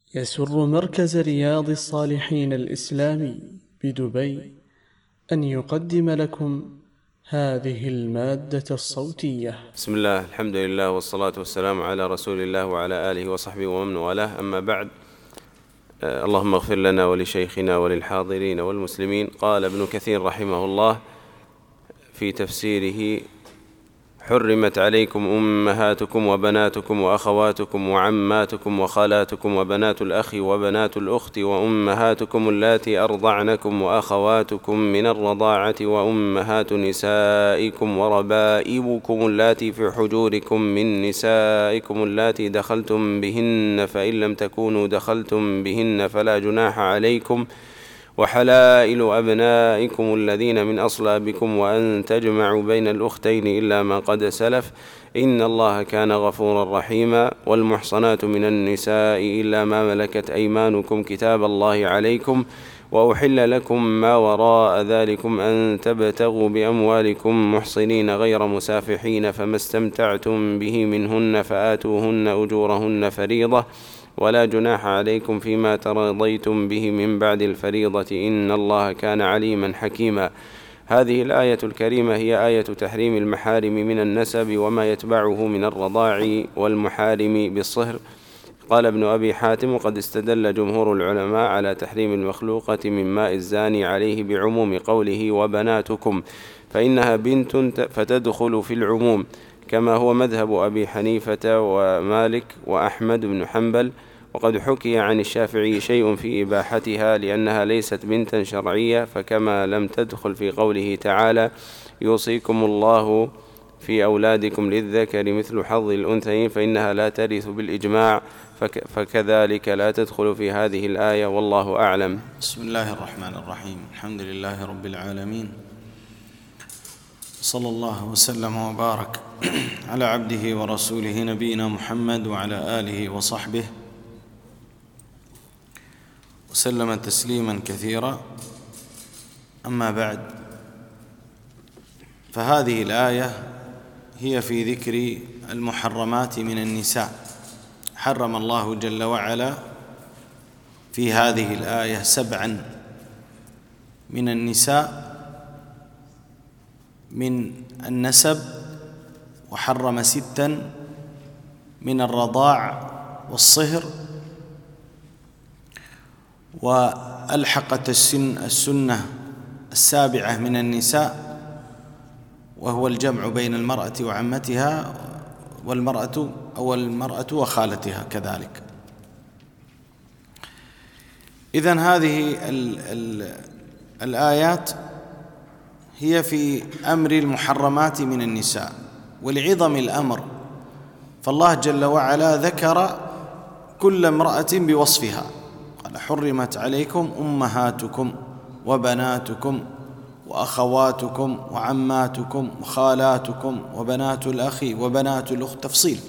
يسر مركز رياض الصالحين الإسلامي بدبي أن يقدم لكم هذه المادة الصوتية. بسم الله، الحمد لله، والصلاة والسلام على رسول الله وعلى آله وصحبه ومن والاه، أما بعد. اللهم اغفر لنا ولشيخنا وللحاضرين والمسلمين. قال ابن كثير رحمه الله في تفسيره: حرمت عليكم أمهاتكم وبناتكم وأخواتكم وعماتكم وخالاتكم وبنات الأخ وبنات الأخت وأمهاتكم اللاتي أرضعنكم وأخواتكم من الرضاعة وأمهات نسائكم وربائبكم اللاتي في حجوركم من نسائكم اللاتي دخلتم بهن، فإن لم تكونوا دخلتم بهن فلا جناح عليكم، وحلائل أبنائكم الذين من أصلابكم، وأن تجمعوا بين الأختين إلا ما قد سلف، إن الله كان غفورا رحيما. والمحصنات من النساء إلا ما ملكت أيمانكم كتاب الله عليكم، وأحل لكم ما وراء ذلكم أن تبتغوا بأموالكم محصنين غير مسافحين، فما استمتعتم به منهن فآتوهن أجورهن فريضة، ولا جناح عليكم فيما تراضيتم به من بعد الفريضة، إن الله كان عليما حكيما. هذه الآية الكريمة هي آية تحريم المحارم من النسب وما يتبعه من الرضاع والمحارم بالصهر. قال ابن أبي حاتم: وقد استدل جمهور العلماء على تحريم المخلوقة من ماء الزاني عليه بعموم قوله وبناتكم، فإنها بنت فتدخل في العموم، كما هو مذهب أبي حنيفة ومالك وأحمد بن حنبل. وقد حكي عن الشافعي شيء في إباحتها لأنها ليست بنتا شرعية، فكما لم تدخل في قوله تعالى: يوصيكم الله في أولادكم للذكر مثل حظ الأنثيين، فإنها لا ترث بالإجماع، فكذلك لا تدخل في هذه الآية، والله أعلم. بسم الله الرحمن الرحيم. الحمد لله رب العالمين، صلى الله وسلم وبارك على عبده ورسوله نبينا محمد وعلى آله وصحبه وسلم تسليما كثيرا. أما بعد، فهذه الآية هي في ذكر المحرمات من النساء. حرم الله جل وعلا في هذه الآية 7 من النساء من النسب، وحرم 6 من الرضاع والصهر، وألحقت السنة 7 من النساء، وهو الجمع بين المرأة وعمتها والمرأة وخالتها كذلك. إذن هذه الآيات هي في أمر المحرمات من النساء، ولعظم الأمر فالله جل وعلا ذكر كل امرأة بوصفها. قال: حرمت عليكم أمهاتكم وبناتكم وأخواتكم وعماتكم وخالاتكم وبنات الأخ وبنات الأخت، تفصيل.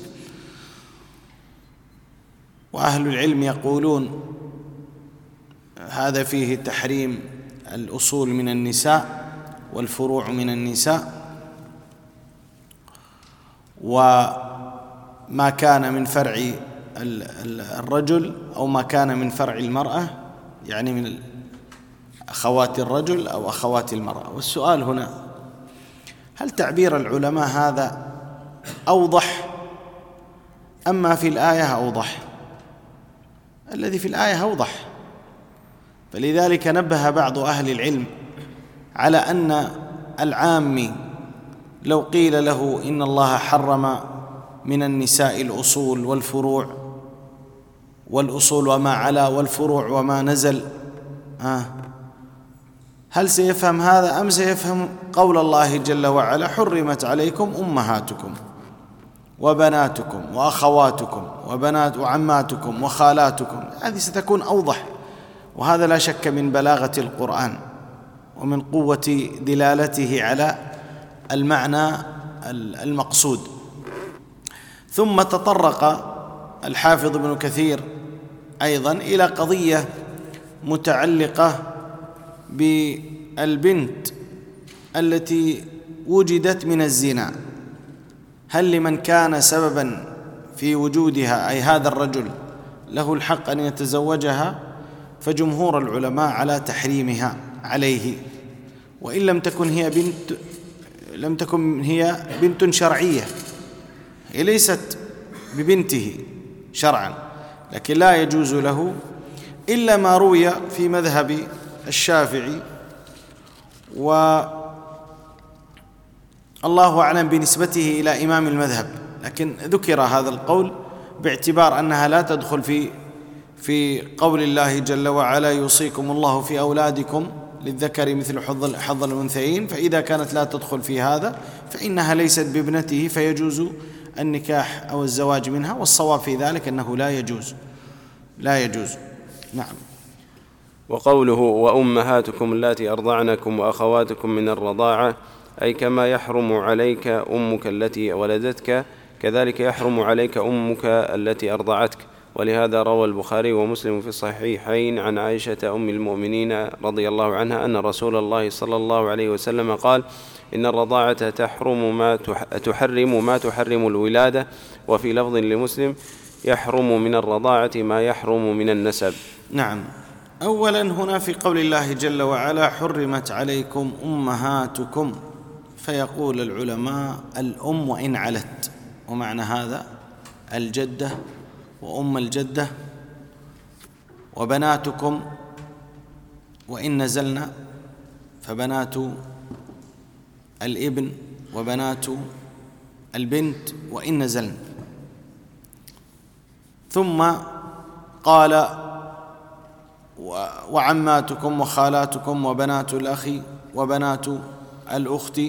وأهل العلم يقولون هذا فيه تحريم الأصول من النساء والفروع من النساء، وما كان من فرع الرجل أو ما كان من فرع المرأة، يعني من أخوات الرجل أو أخوات المرأة. والسؤال هنا: هل تعبير العلماء هذا أوضح أما في الآية أوضح؟ الذي في الآية أوضح، فلذلك نبه بعض أهل العلم على أن العامي لو قيل له إن الله حرم من النساء الأصول والفروع، والأصول وما علا والفروع وما نزل، هل سيفهم هذا أم سيفهم قول الله جل وعلا: حرمت عليكم أمهاتكم وبناتكم وأخواتكم وبنات وعماتكم وخالاتكم؟ هذه ستكون أوضح، وهذا لا شك من بلاغة القرآن ومن قوة دلالته على المعنى المقصود. ثم تطرق الحافظ ابن كثير أيضا إلى قضية متعلقة بالبنت التي وجدت من الزنا. هل لمن كان سببا في وجودها، أي هذا الرجل له الحق أن يتزوجها، فجمهور العلماء على تحريمها عليه، وإن لم تكن هي بنت شرعية، هي ليست ببنته شرعا، لكن لا يجوز له إلا ما روي في مذهب الشافعي، والله أعلم بنسبته إلى إمام المذهب، لكن ذكر هذا القول باعتبار أنها لا تدخل في قول الله جل وعلا يوصيكم الله في أولادكم للذكر مثل حظ الأنثيين، فإذا كانت لا تدخل في هذا فإنها ليست بابنته، فيجوز النكاح أو الزواج منها، والصواب في ذلك أنه لا يجوز. نعم. وقوله وأمهاتكم اللاتي أرضعنكم وأخواتكم من الرضاعة، أي كما يحرم عليك أمك التي ولدتك كذلك يحرم عليك أمك التي أرضعتك. ولهذا روى البخاري ومسلم في الصحيحين عن عائشة أم المؤمنين رضي الله عنها أن رسول الله صلى الله عليه وسلم قال: إن الرضاعة تحرم ما تحرم الولادة. وفي لفظ لمسلم: يحرم من الرضاعة ما يحرم من النسب. نعم. أولا هنا في قول الله جل وعلا حرمت عليكم أمهاتكم، فيقول العلماء الأم وإن علت، ومعنى هذا الجدة وأم الجدة، وبناتكم وإن نزلنا، فبنات الابن وبنات البنت وإن نزلن. ثم قال وعماتكم وخالاتكم وبنات الأخ وبنات الأخت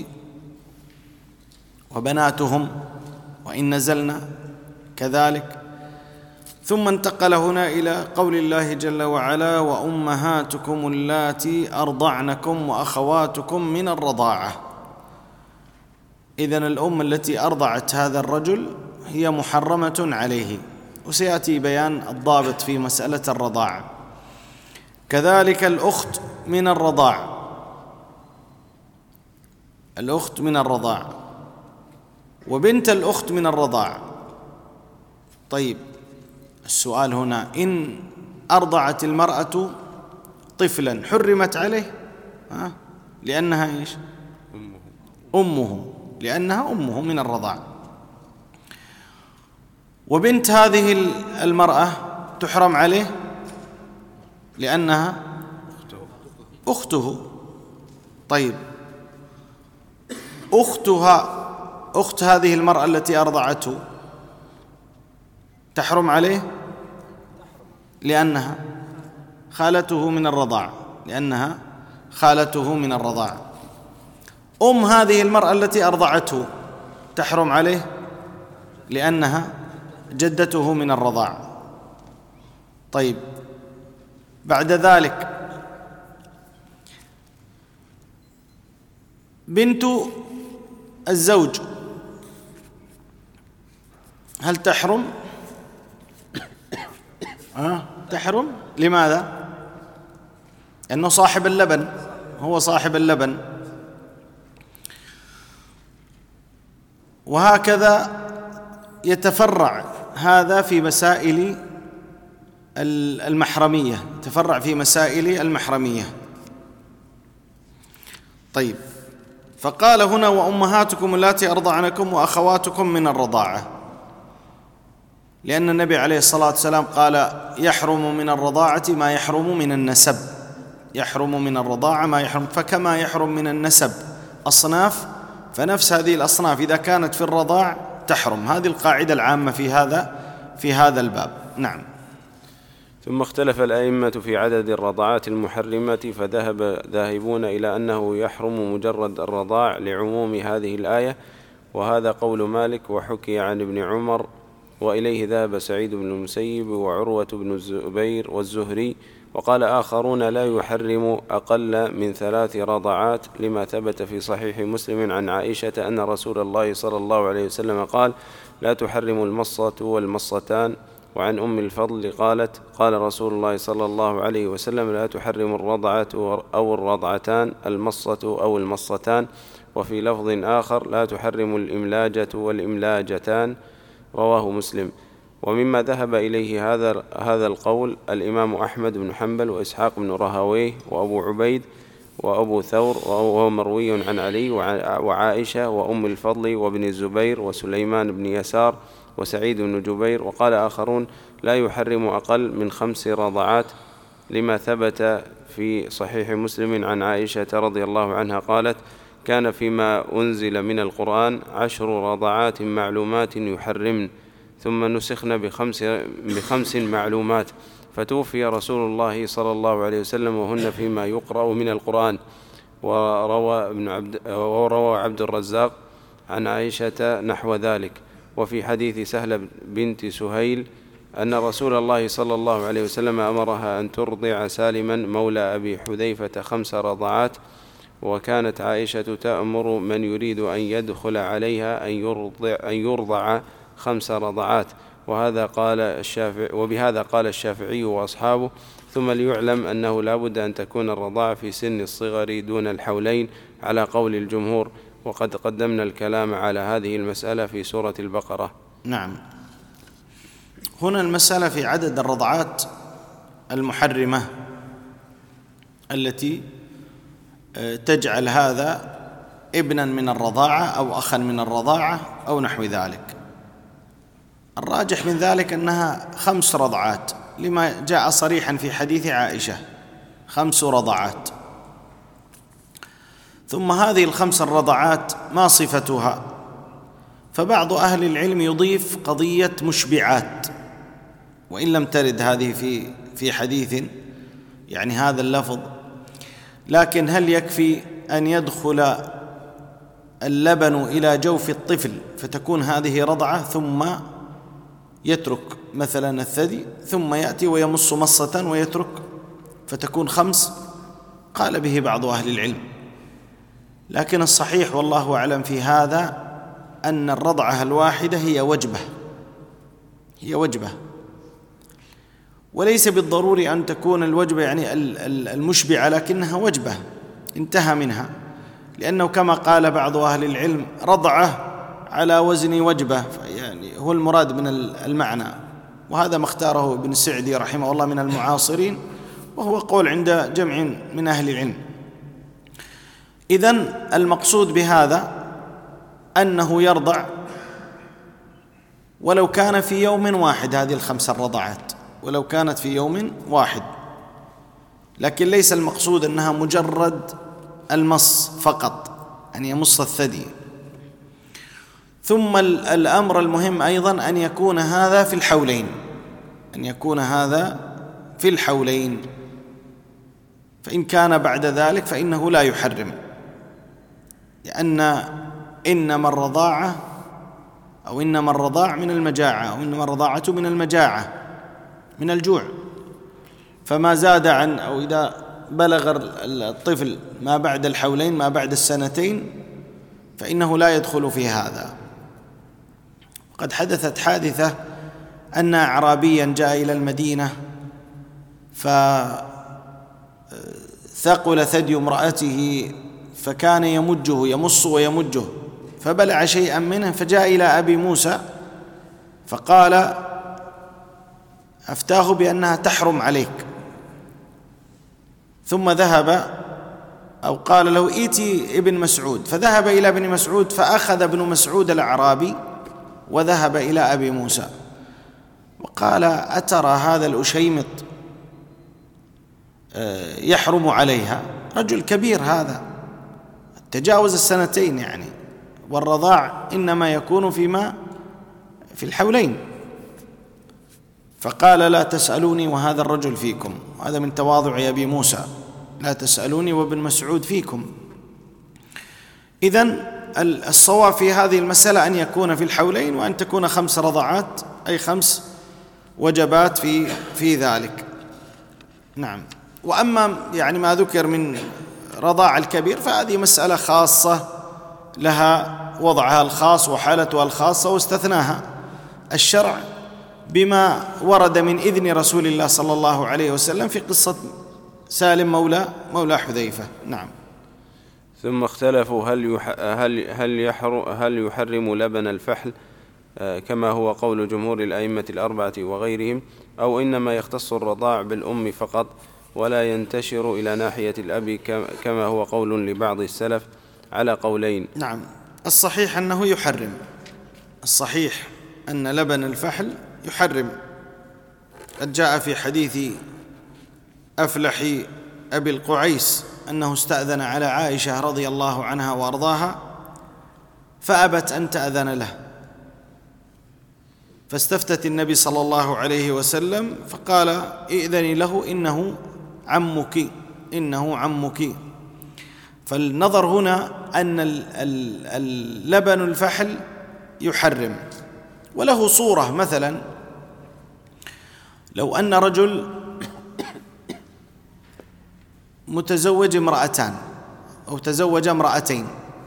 وبناتهم وإن نزلنا كذلك. ثم انتقل هنا إلى قول الله جل وعلا وأمهاتكم اللاتي أرضعنكم وأخواتكم من الرضاعة. إذن الأم التي أرضعت هذا الرجل هي محرمة عليه، وسيأتي بيان الضابط في مسألة الرضاعة. كذلك الأخت من الرضاعة، الأخت من الرضاعة وبنت الأخت من الرضاعة. طيب، السؤال هنا: إن أرضعت المرأة طفلا حرمت عليه لأنها إيش؟ أمه، لأنها أمه من الرضاعة. وبنت هذه المرأة تحرم عليه لأنها أخته. طيب، أخت هذه المرأة التي أرضعته تحرم عليه لأنها خالته من الرضاعة، لأنها خالته من الرضاعة. أم هذه المرأة التي أرضعته تحرم عليه لأنها جدته من الرضاعة. طيب، بعد ذلك بنت الزوج هل تحرم؟ تحرم. لماذا؟ لأنه صاحب اللبن، هو صاحب اللبن. وهكذا يتفرع هذا في مسائل المحرمية، يتفرع في مسائل المحرمية. طيب، فقال هنا وأمهاتكم اللاتي أرضعنكم وأخواتكم من الرضاعة، لأن النبي عليه الصلاة والسلام قال يحرم من الرضاعة ما يحرم من النسب، يحرم من الرضاعة ما يحرم، فكما يحرم من النسب أصناف، فنفس هذه الأصناف إذا كانت في الرضاع تحرم. هذه القاعدة العامة في هذا الباب. نعم. ثم اختلف الأئمة في عدد الرضاعات المحرمة، فذهب ذاهبون إلى أنه يحرم مجرد الرضاع لعموم هذه الآية، وهذا قول مالك وحكي عن ابن عمر، وإليه ذهب سعيد بن المسيب وعروة بن الزبير والزهري. وقال آخرون لا يحرم أقل من 3 رضعات، لما ثبت في صحيح مسلم عن عائشة أن رسول الله صلى الله عليه وسلم قال لا تحرم المصة والمصتان. وعن أم الفضل قالت قال رسول الله صلى الله عليه وسلم لا تحرم الرضعة أو الرضعتان، المصة أو المصتان. وفي لفظ آخر لا تحرم الإملاجة والإملاجتان، رواه مسلم. ومما ذهب إليه هذا القول الإمام أحمد بن حنبل وإسحاق بن راهويه وأبو عبيد وأبو ثور، وهو مروي عن علي وعائشة وأم الفضل وابن الزبير وسليمان بن يسار وسعيد بن جبير. وقال آخرون لا يحرم أقل من 5 رضعات، لما ثبت في صحيح مسلم عن عائشة رضي الله عنها قالت: كان فيما أنزل من القرآن 10 رضعات معلومات يحرمن، ثم نسخن ب5 معلومات، فتوفي رسول الله صلى الله عليه وسلم وهن فيما يقرأ من القرآن. وروى عبد الرزاق عن عائشة نحو ذلك. وفي حديث سهلة بنت سهيل أن رسول الله صلى الله عليه وسلم أمرها أن ترضع سالما مولى أبي حذيفة 5 رضعات، وكانت عائشة تأمر من يريد أن يدخل عليها أن يرضع 5 رضعات. وبهذا قال الشافعي وأصحابه. ثم ليعلم أنه لا بد أن تكون الرضاعة في سن الصغر دون الحولين على قول الجمهور، وقد قدمنا الكلام على هذه المسألة في سورة البقرة. نعم. هنا المسألة في عدد الرضعات المحرمة التي تجعل هذا ابنا من الرضاعة أو أخا من الرضاعة أو نحو ذلك. الراجح من ذلك أنها 5 رضعات، لما جاء صريحا في حديث عائشة 5 رضعات. ثم هذه ال5 الرضعات ما صفتها؟ فبعض أهل العلم يضيف قضية مشبعات، وإن لم ترد هذه في حديث يعني هذا اللفظ، لكن هل يكفي أن يدخل اللبن إلى جوف الطفل فتكون هذه رضعة ثم يترك مثلا الثدي، ثم يأتي ويمص مصة ويترك فتكون 5؟ قال به بعض أهل العلم، لكن الصحيح والله أعلم في هذا أن الرضعة الواحدة هي وجبة، وليس بالضروري أن تكون الوجبة يعني المشبعة، لكنها وجبة انتهى منها، لأنه كما قال بعض أهل العلم رضعة على وزن وجبة، يعني هو المراد من المعنى، وهذا ما اختاره ابن السعدي رحمه الله من المعاصرين، وهو قول عند جمع من أهل العلم. إذن المقصود بهذا أنه يرضع ولو كان في يوم واحد، هذه ال5 الرضعات ولو كانت في يوم واحد، لكن ليس المقصود أنها مجرد المص فقط، أن يمص الثدي. ثم الأمر المهم أيضا أن يكون هذا في الحولين، فإن كان بعد ذلك فإنه لا يحرم، لأن إنما الرضاع من المجاعة، أو إنما الرضاعة من المجاعة من الجوع، فما زاد عن أو إذا بلغ الطفل ما بعد الحولين ما بعد السنتين فإنه لا يدخل في هذا. قد حدثت حادثة أن أعرابيا جاء إلى المدينة فثقل ثدي امرأته، فكان يمص ويمجه، فبلع شيئا منه، فجاء إلى أبي موسى فقال أفتاه بأنها تحرم عليك، ثم ذهب أو قال له ائتي ابن مسعود، فذهب إلى ابن مسعود، فأخذ ابن مسعود الأعرابي وذهب إلى أبي موسى وقال أترى هذا الأشيمط يحرم عليها؟ رجل كبير هذا تجاوز السنتين يعني، والرضاع إنما يكون في الحولين. فقال لا تسألوني وهذا الرجل فيكم، هذا من تواضع أبي موسى، لا تسألوني وابن مسعود فيكم. إذن الصواب في هذه المسألة أن يكون في الحولين، وأن تكون 5 رضعات أي 5 وجبات في ذلك. نعم. وأما يعني ما ذكر من رضاع الكبير فهذه مسألة خاصة لها وضعها الخاص وحالتها الخاصة، واستثناها الشرع بما ورد من إذن رسول الله صلى الله عليه وسلم في قصة سالم مولى حذيفة. نعم. ثم اختلفوا هل يحرم لبن الفحل كما هو قول جمهور الأئمة الأربعة وغيرهم، أو إنما يختص الرضاع بالأم فقط ولا ينتشر إلى ناحية الأب كما هو قول لبعض السلف على قولين؟ نعم، الصحيح أنه يحرم، الصحيح أن لبن الفحل يحرم. قد جاء في حديث أفلح أبي القعيس أنه استأذن على عائشة رضي الله عنها وأرضاها فأبت أن تأذن له، فاستفتت النبي صلى الله عليه وسلم فقال ائذني له إنه عمك. فالنظر هنا أن اللبن الفحل يحرم. وله صورة، مثلا لو أن رجل متزوج امرأتان أو تزوج امرأتين،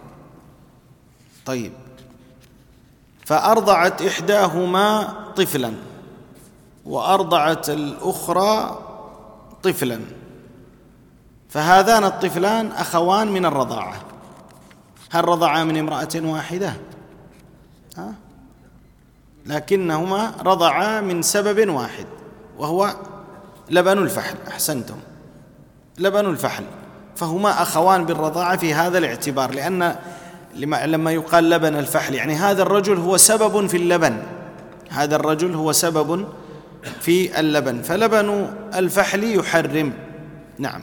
طيب، فأرضعت إحداهما طفلا وأرضعت الأخرى طفلا، فهذان الطفلان أخوان من الرضاعة، هل رضعا من امرأة واحدة؟ لكنهما رضعا من سبب واحد وهو لبن الفحل. أحسنتم، لبن الفحل، فهما أخوان بالرضاعة في هذا الاعتبار، لأن لما يقال لبن الفحل يعني هذا الرجل هو سبب في اللبن، هذا الرجل هو سبب في اللبن، فلبن الفحل يحرم. نعم.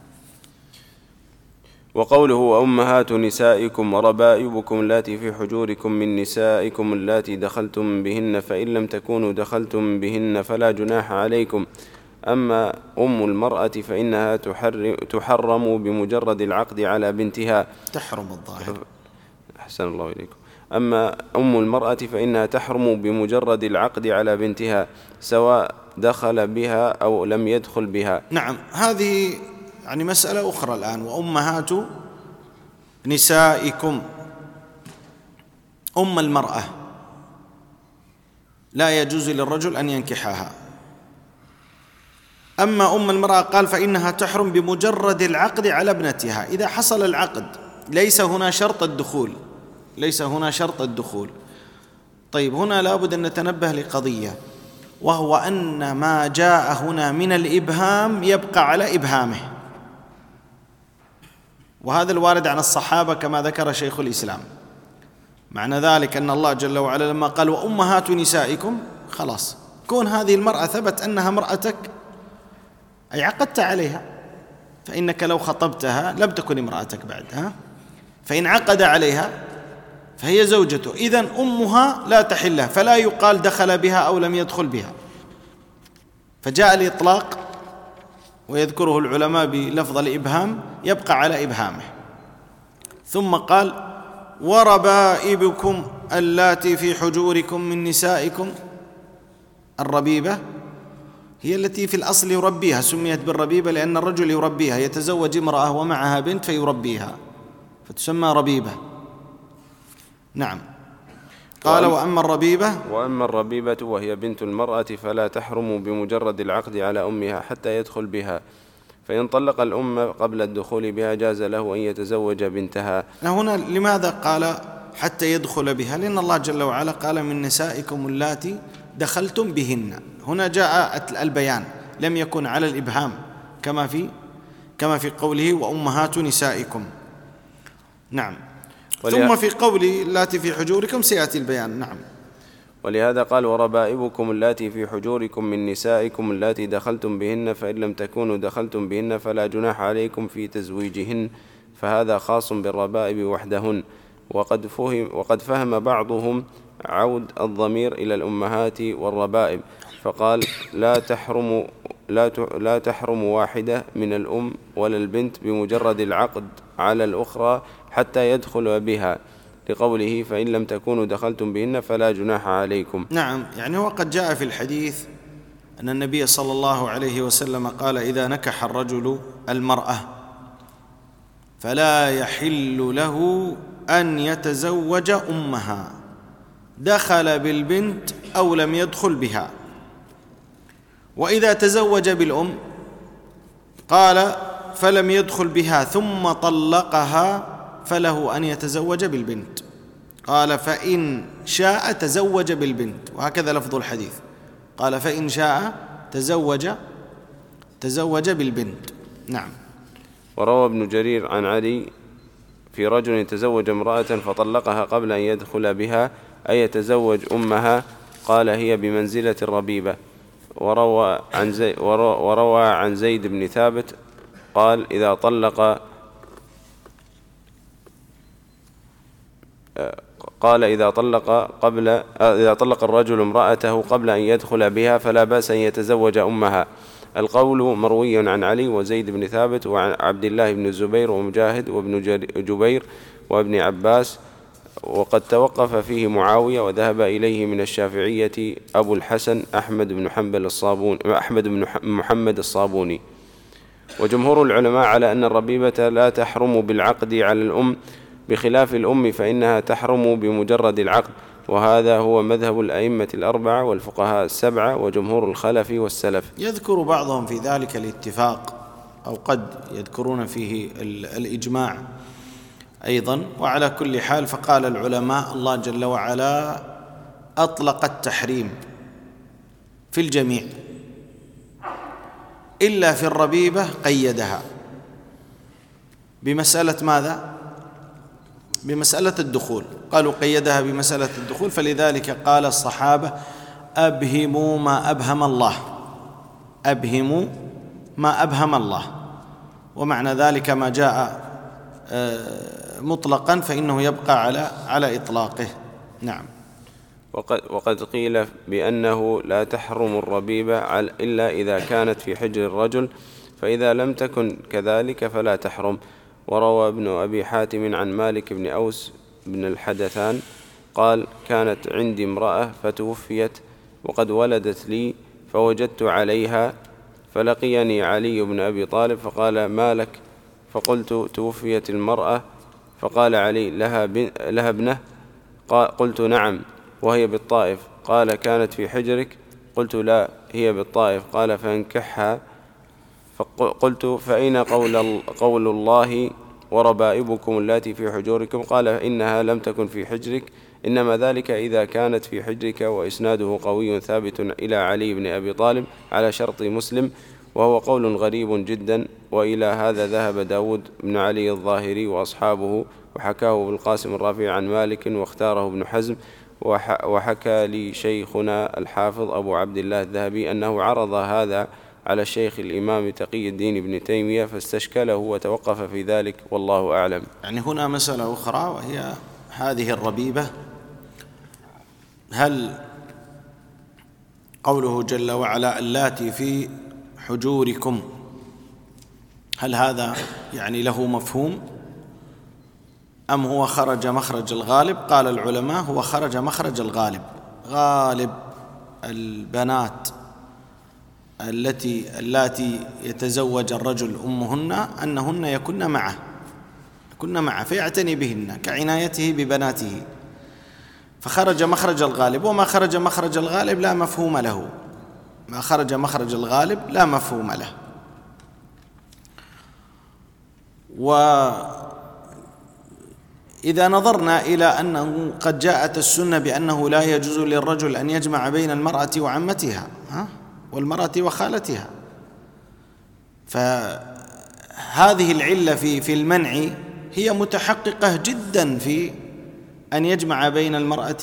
وقوله وأمهات نسائكم وربائبكم اللاتي في حجوركم من نسائكم اللاتي دخلتم بهن فإن لم تكونوا دخلتم بهن فلا جناح عليكم. أما أم المرأة فإنها تحرم بمجرد العقد على بنتها. تحرم الظاهر. أحسن الله إليكم. أما أم المرأة فإنها تحرم بمجرد العقد على بنتها سواء دخل بها أو لم يدخل بها. نعم، هذه يعني مسألة أخرى الآن. وأمهات نسائكم، أم المرأة لا يجوز للرجل أن ينكحها. أما أم المرأة قال فإنها تحرم بمجرد العقد على ابنتها. إذا حصل العقد ليس هنا شرط الدخول، ليس هنا شرط الدخول. طيب، هنا لابد أن نتنبه لقضية، وهو أن ما جاء هنا من الإبهام يبقى على إبهامه، وهذا الوارد عن الصحابة كما ذكر شيخ الإسلام. معنى ذلك أن الله جل وعلا لما قال وأمهات نسائكم، خلاص، كون هذه المرأة ثبت أنها امرأتك أي عقدت عليها، فإنك لو خطبتها لم تكن امرأتك بعدها، فإن عقد عليها فهي زوجته، إذن أمها لا تحلها، فلا يقال دخل بها أو لم يدخل بها. فجاء الإطلاق ويذكره العلماء بلفظ الإبهام يبقى على إبهامه. ثم قال وربائبكم اللاتي في حجوركم من نسائكم. الربيبة هي التي في الأصل يربيها، سميت بالربيبة لأن الرجل يربيها، يتزوج امرأة ومعها بنت فيربيها فتسمى ربيبة. نعم. قال وأما الربيبة وهي بنت المرأة فلا تحرم بمجرد العقد على أمها حتى يدخل بها، فإن طلق الأم قبل الدخول بها جاز له أن يتزوج بنتها. هنا لماذا قال حتى يدخل بها؟ لأن الله جل وعلا قال من نسائكم اللاتي دخلتم بهن، هنا جاء البيان، لم يكن على الإبهام كما في قوله وأمهات نسائكم. نعم. ثم في قوله اللاتي في حجوركم سيأتي البيان. نعم. ولهذا قال وربائبكم اللاتي في حجوركم من نسائكم اللاتي دخلتم بهن فإن لم تكونوا دخلتم بهن فلا جناح عليكم في تزويجهن، فهذا خاص بالربائب وحدهن. وقد فهم بعضهم عود الضمير إلى الأمهات والربائب فقال لا تحرم واحدة من الأم ولا البنت بمجرد العقد على الأخرى حتى يدخل بها، لقوله فإن لم تكونوا دخلتم بهن فلا جناح عليكم. نعم، يعني وقد جاء في الحديث أن النبي صلى الله عليه وسلم قال إذا نكح الرجل المرأة فلا يحل له أن يتزوج أمها دخل بالبنت أو لم يدخل بها، وإذا تزوج بالأم قال فلم يدخل بها ثم طلقها فله أن يتزوج بالبنت. قال فإن شاء تزوج بالبنت، وهكذا لفظ الحديث، قال فإن شاء تزوج بالبنت. نعم. وروى ابن جرير عن علي في رجل تزوج امرأة فطلقها قبل أن يدخل بها أي يتزوج أمها، قال هي بمنزلة الربيبة. وروى عن زيد بن ثابت قال إذا طلق الرجل امرأته قبل أن يدخل بها فلا بأس أن يتزوج أمها. القول مروي عن علي وزيد بن ثابت وعن عبد الله بن الزبير ومجاهد وابن جبير وابن عباس، وقد توقف فيه معاوية وذهب إليه من الشافعية أبو الحسن أحمد بن محمد الصابوني. وجمهور العلماء على أن الربيبة لا تحرم بالعقد على الأم، بخلاف الأم فإنها تحرم بمجرد العقد، وهذا هو مذهب الأئمة الأربعة والفقهاء السبعة وجمهور الخلف والسلف. يذكر بعضهم في ذلك الاتفاق، أو قد يذكرون فيه الإجماع أيضا. وعلى كل حال فقال العلماء الله جل وعلا أطلق التحريم في الجميع إلا في الربيبة قيدها بمسألة ماذا؟ بمسألة الدخول. قالوا قيدها بمسألة الدخول، فلذلك قال الصحابة أبهموا ما أبهم الله، أبهموا ما أبهم الله، ومعنى ذلك ما جاء مطلقا فإنه يبقى على إطلاقه. نعم. وقد قيل بأنه لا تحرم الربيبة إلا إذا كانت في حجر الرجل، فإذا لم تكن كذلك فلا تحرم. وروى ابن أبي حاتم عن مالك بن أوس بن الحدثان قال كانت عندي امرأة فتوفيت وقد ولدت لي، فوجدت عليها فلقيني علي بن أبي طالب فقال ما لك؟ فقلت توفيت المرأة. فقال علي لها ابنة؟ قلت نعم وهي بالطائف. قال كانت في حجرك؟ قلت لا هي بالطائف. قال فانكحها. فقلت فأين قول الله وربائبكم اللاتي في حجوركم؟ قال إنها لم تكن في حجرك، إنما ذلك إذا كانت في حجرك. وإسناده قوي ثابت إلى علي بن أبي طالب على شرط مسلم، وهو قول غريب جدا. وإلى هذا ذهب داود بن علي الظاهري وأصحابه، وحكاه بالقاسم الرافعي عن مالك، واختاره ابن حزم. وحكى لي شيخنا الحافظ أبو عبد الله الذهبي أنه عرض هذا على الشيخ الإمام تقي الدين ابن تيمية فاستشكله وتوقف في ذلك، والله أعلم. يعني هنا مسألة أخرى، وهي هذه الربيبة، هل قوله جل وعلا اللاتي في حجوركم، هل هذا يعني له مفهوم أم هو خرج مخرج الغالب؟ قال العلماء هو خرج مخرج الغالب. غالب البنات اللاتي يتزوج الرجل أمهن أنهن يكن معه فيعتني بهن كعنايته ببناته، فخرج مخرج الغالب. وما خرج مخرج الغالب لا مفهوم له، ما خرج مخرج الغالب لا مفهوم له. وإذا نظرنا إلى أنه قد جاءت السنة بأنه لا يجوز للرجل أن يجمع بين المرأة وعمتها والمرأة وخالتها، فهذه العلة في المنع هي متحققة جدا في أن يجمع بين المرأة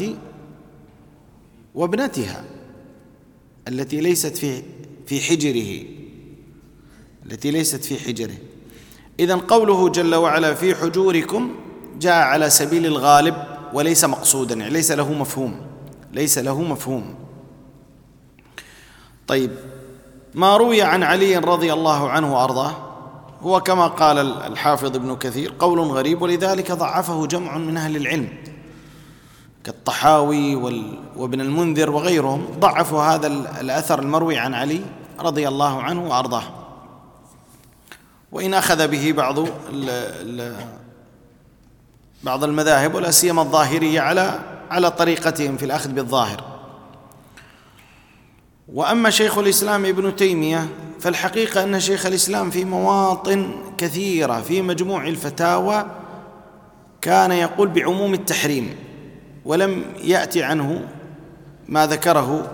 وابنتها التي ليست في حجره. إذن قوله جل وعلا في حجوركم جاء على سبيل الغالب وليس مقصودا، يعني ليس له مفهوم. طيب، ما روي عن علي رضي الله عنه وأرضاه هو كما قال الحافظ ابن كثير قول غريب، ولذلك ضعفه جمع من أهل العلم كالطحاوي وابن المنذر وغيرهم، ضعفوا هذا الأثر المروي عن علي رضي الله عنه وأرضاه، وإن أخذ به بعض المذاهب ولا سيما الظاهرية على طريقتهم في الأخذ بالظاهر. وأما شيخ الإسلام ابن تيمية فالحقيقة أن شيخ الإسلام في مواطن كثيرة في مجموع الفتاوى كان يقول بعموم التحريم، ولم يأتي عنه ما ذكره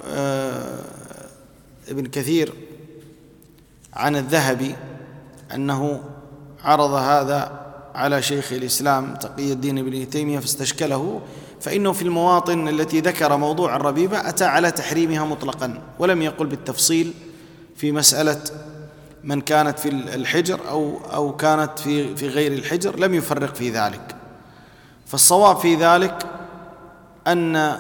ابن كثير عن الذهبي أنه عرض هذا على شيخ الإسلام تقي الدين ابن تيمية فاستشكله، فإنه في المواطن التي ذكر موضوع الربيبة أتى على تحريمها مطلقا، ولم يقل بالتفصيل في مسألة من كانت في الحجر أو كانت في غير الحجر، لم يفرق في ذلك. فالصواب في ذلك أن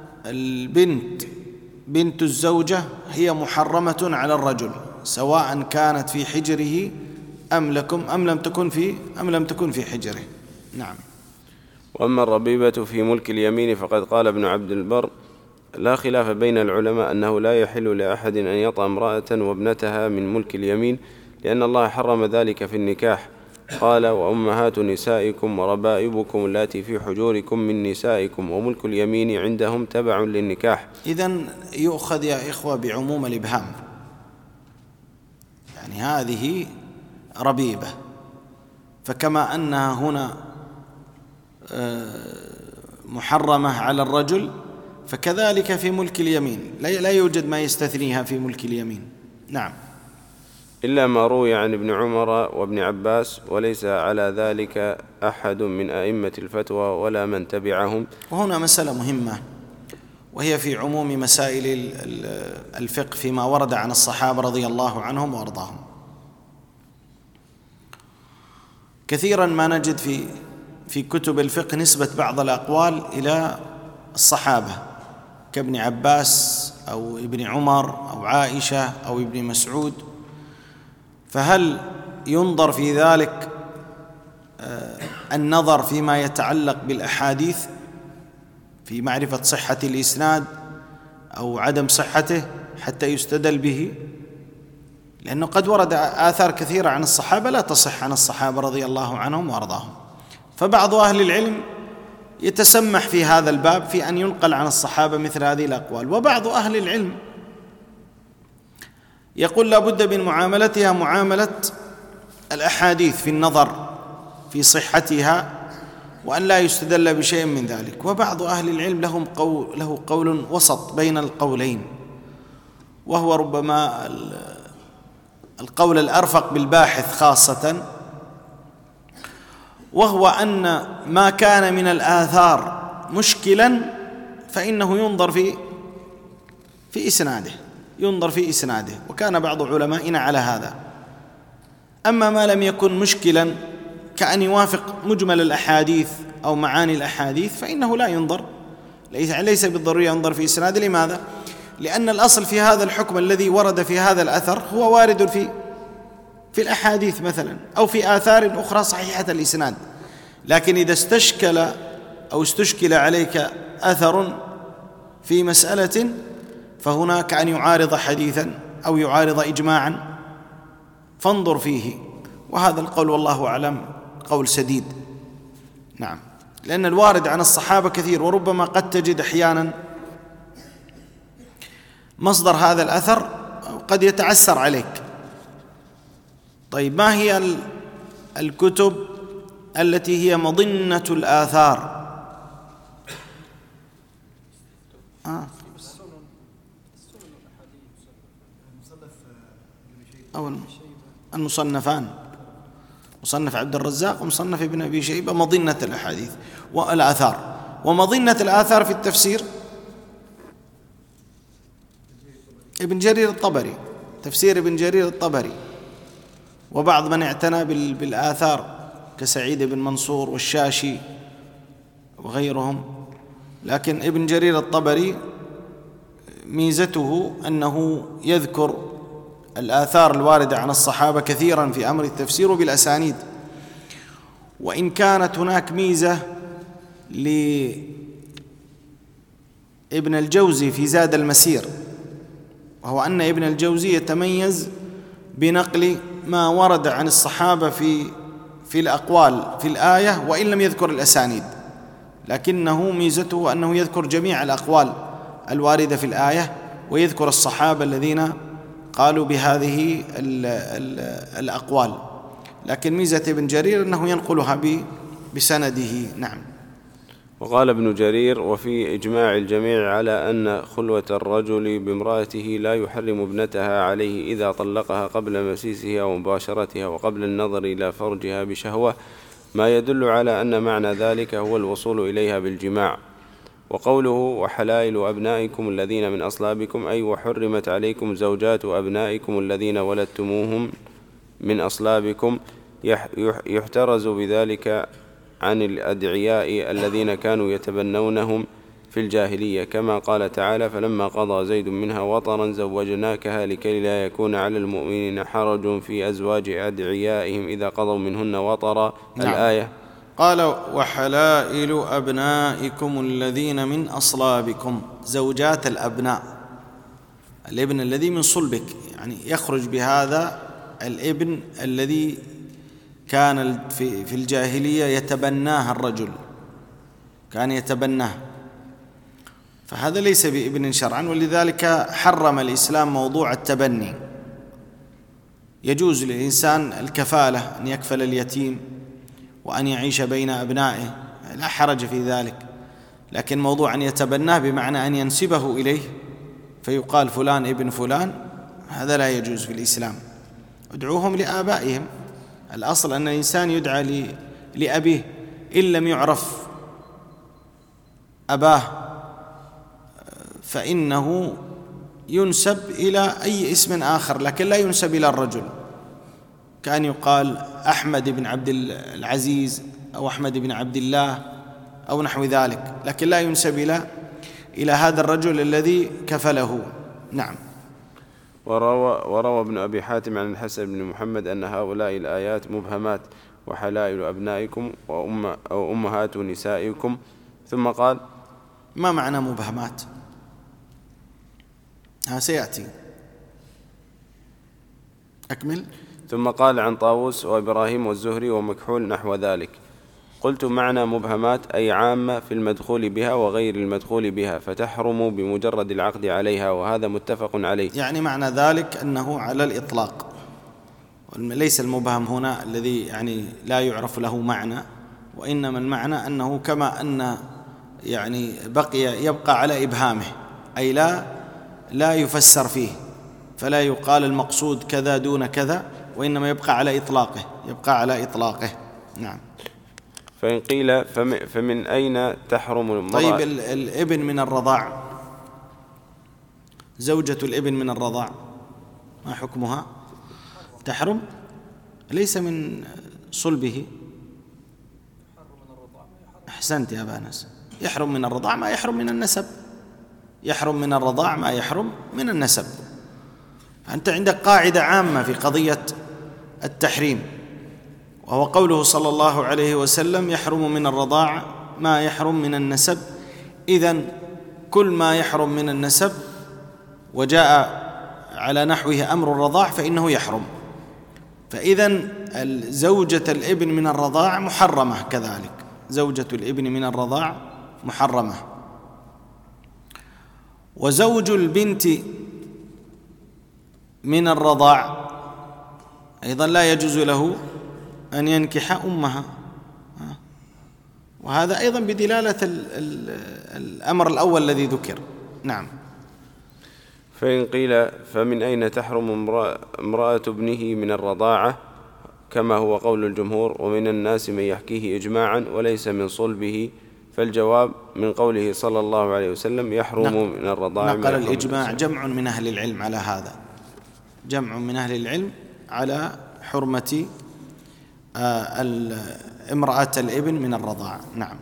بنت الزوجة هي محرمة على الرجل سواء كانت في حجره أم لم تكن في حجره. نعم. وأما الربيبة في ملك اليمين فقد قال ابن عبد البر: لا خلاف بين العلماء أنه لا يحل لأحد أن يطأ امرأة وابنتها من ملك اليمين، لأن الله حرم ذلك في النكاح. قال: وأمهات نسائكم وربائبكم اللاتي في حجوركم من نسائكم، وملك اليمين عندهم تبع للنكاح. إذن يؤخذ يا إخوة بعموم الإبهام، يعني هذه ربيبة، فكما أنها هنا محرمة على الرجل فكذلك في ملك اليمين لا يوجد ما يستثنيها في ملك اليمين. نعم. إلا ما روي عن ابن عمر وابن عباس، وليس على ذلك أحد من أئمة الفتوى ولا من تبعهم. وهنا مسألة مهمة، وهي في عموم مسائل الفقه فيما ورد عن الصحابة رضي الله عنهم وأرضاهم. كثيرا ما نجد في كتب الفقه نسبة بعض الأقوال إلى الصحابة كابن عباس أو ابن عمر أو عائشة أو ابن مسعود، فهل ينظر في ذلك النظر فيما يتعلق بالأحاديث في معرفة صحة الإسناد أو عدم صحته حتى يستدل به؟ لأنه قد ورد آثار كثيرة عن الصحابة لا تصح عن الصحابة رضي الله عنهم وأرضاهم، فبعض أهل العلم يتسمح في هذا الباب في أن ينقل عن الصحابة مثل هذه الأقوال، وبعض أهل العلم يقول لا بد من معاملتها معاملة الأحاديث في النظر في صحتها وأن لا يستدل بشيء من ذلك. وبعض أهل العلم له قول وسط بين القولين، وهو ربما القول الأرفق بالباحث خاصة، وهو أن ما كان من الآثار مشكلا فإنه ينظر في إسناده، وكان بعض علمائنا على هذا. أما ما لم يكن مشكلا كأن يوافق مجمل الأحاديث أو معاني الأحاديث فإنه لا ينظر، ليس بالضرورة ينظر في إسناده. لماذا؟ لأن الأصل في هذا الحكم الذي ورد في هذا الأثر هو وارد في الأحاديث مثلا أو في آثار أخرى صحيحة الإسناد. لكن إذا استشكل عليك أثر في مسألة فهناك أن يعارض حديثا أو يعارض إجماعا فانظر فيه، وهذا القول والله أعلم قول سديد. نعم. لأن الوارد عن الصحابة كثير، وربما قد تجد أحيانا مصدر هذا الأثر قد يتعسر عليك. طيب، ما هي الكتب التي هي مظنة الآثار؟ أو المصنفان، مصنف عبد الرزاق ومصنف ابن أبي شيبة، مظنة الأحاديث والآثار. ومظنة الآثار في التفسير ابن جرير الطبري، تفسير ابن جرير الطبري، وبعض من اعتنى بالآثار كسعيد بن منصور والشاشي وغيرهم. لكن ابن جرير الطبري ميزته أنه يذكر الآثار الواردة عن الصحابة كثيرا في أمر التفسير بالأسانيد. وإن كانت هناك ميزة لابن الجوزي في زاد المسير، وهو أن ابن الجوزي يتميز بنقل ما ورد عن الصحابة في الأقوال في الآية وإن لم يذكر الأسانيد، لكنه ميزته أنه يذكر جميع الأقوال الواردة في الآية ويذكر الصحابة الذين قالوا بهذه الأقوال. لكن ميزة ابن جرير أنه ينقلها بسنده. نعم. وقال ابن جرير: وفي إجماع الجميع على أن خلوة الرجل بامرأته لا يحرم ابنتها عليه إذا طلقها قبل مسيسها ومباشرتها وقبل النظر إلى فرجها بشهوة، ما يدل على أن معنى ذلك هو الوصول إليها بالجماع. وقوله: وحلائل أبنائكم الذين من أصلابكم، أي وحرمت عليكم زوجات أبنائكم الذين ولدتموهم من أصلابكم، يحترز بذلك عن الأدعياء الذين كانوا يتبنونهم في الجاهلية، كما قال تعالى: فلما قضى زيد منها وطرا زوجناكها لكي لا يكون على المؤمنين حرج في أزواج أدعيائهم إذا قضوا منهن وطرا. نعم. الآية. قال: وحلائل أبنائكم الذين من أصلابكم، زوجات الأبناء، الابن الذي من صلبك، يعني يخرج بهذا الابن الذي كان في الجاهلية يتبناه الرجل، كان يتبناه، فهذا ليس بابن شرعا، ولذلك حرم الإسلام موضوع التبني. يجوز للإنسان الكفالة، أن يكفل اليتيم وأن يعيش بين أبنائه، لا حرج في ذلك، لكن موضوع أن يتبناه بمعنى أن ينسبه إليه فيقال فلان ابن فلان، هذا لا يجوز في الإسلام. ادعوهم لآبائهم، الأصل أن الإنسان يدعى لأبيه، إن لم يعرف أباه فإنه ينسب إلى أي اسم آخر، لكن لا ينسب إلى الرجل، كأن يقال أحمد بن عبد العزيز أو أحمد بن عبد الله أو نحو ذلك، لكن لا ينسب إلى هذا الرجل الذي كفله. نعم. وروى ابن أبي حاتم عن الحسن بن محمد أن هؤلاء الآيات مبهمات: وحلائل أبنائكم أو أمهات نسائكم. ثم قال: ما معنى مبهمات؟ سيأتي، أكمل. ثم قال عن طاووس وإبراهيم والزهري ومكحول نحو ذلك. قلت: معنى مبهمات أي عامة في المدخول بها وغير المدخول بها، فتحرم بمجرد العقد عليها، وهذا متفق عليه. يعني معنى ذلك أنه على الإطلاق، ليس المبهم هنا الذي يعني لا يعرف له معنى، وإنما المعنى أنه كما أن يعني يبقى على إبهامه، أي لا يفسر فيه، فلا يقال المقصود كذا دون كذا، وإنما يبقى على إطلاقه. نعم. فإن قيل فمن أين تحرم المرأة؟ طيب، الابن من الرضاع، زوجة الابن من الرضاع ما حكمها؟ تحرم، ليس من صلبه. أحسنت يا بانس، يحرم من الرضاع ما يحرم من النسب، يحرم من الرضاع ما يحرم من النسب. أنت عندك قاعدة عامة في قضية التحريم، وهو قوله صلى الله عليه وسلم: يحرم من الرضاع ما يحرم من النسب. إذن كل ما يحرم من النسب وجاء على نحوه أمر الرضاع فإنه يحرم. فإذن زوجة الابن من الرضاع محرمة، كذلك زوجة الابن من الرضاع محرمة. وزوج البنت من الرضاع أيضا لا يجوز له أن ينكح أمها، وهذا أيضا بدلالة الأمر الأول الذي ذكر. نعم. فإن قيل فمن أين تحرم امرأة ابنه من الرضاعة، كما هو قول الجمهور: ومن الناس من يحكيه إجماعا وليس من صلبه، فالجواب من قوله صلى الله عليه وسلم: يحرم من الرضاعة. نقل الإجماع جمع من أهل العلم على هذا، جمع من أهل العلم على حرمة امرأة الابن من الرضاعة. نعم.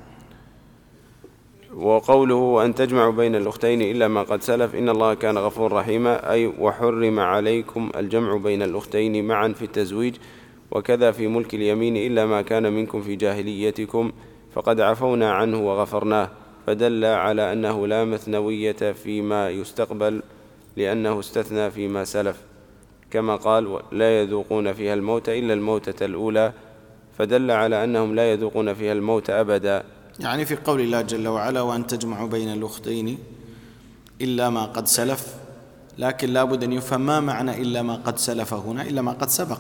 وقوله: أن تجمعوا بين الأختين إلا ما قد سلف إن الله كان غفور رحيما، أي وحرم عليكم الجمع بين الأختين معا في التزويج، وكذا في ملك اليمين إلا ما كان منكم في جاهليتكم فقد عفونا عنه وغفرناه، فدل على أنه لا مثنوية فيما يستقبل لأنه استثنى فيما سلف، كما قال: لا يذوقون فيها الموت إلا الموتة الأولى، فدل على أنهم لا يذوقون فيها الموت أبدا. يعني في قول الله جل وعلا: وأن تجمعوا بين الأختين إلا ما قد سلف، لكن لا بد أن يفهم ما معنى إلا ما قد سلف هنا، إلا ما قد سبق،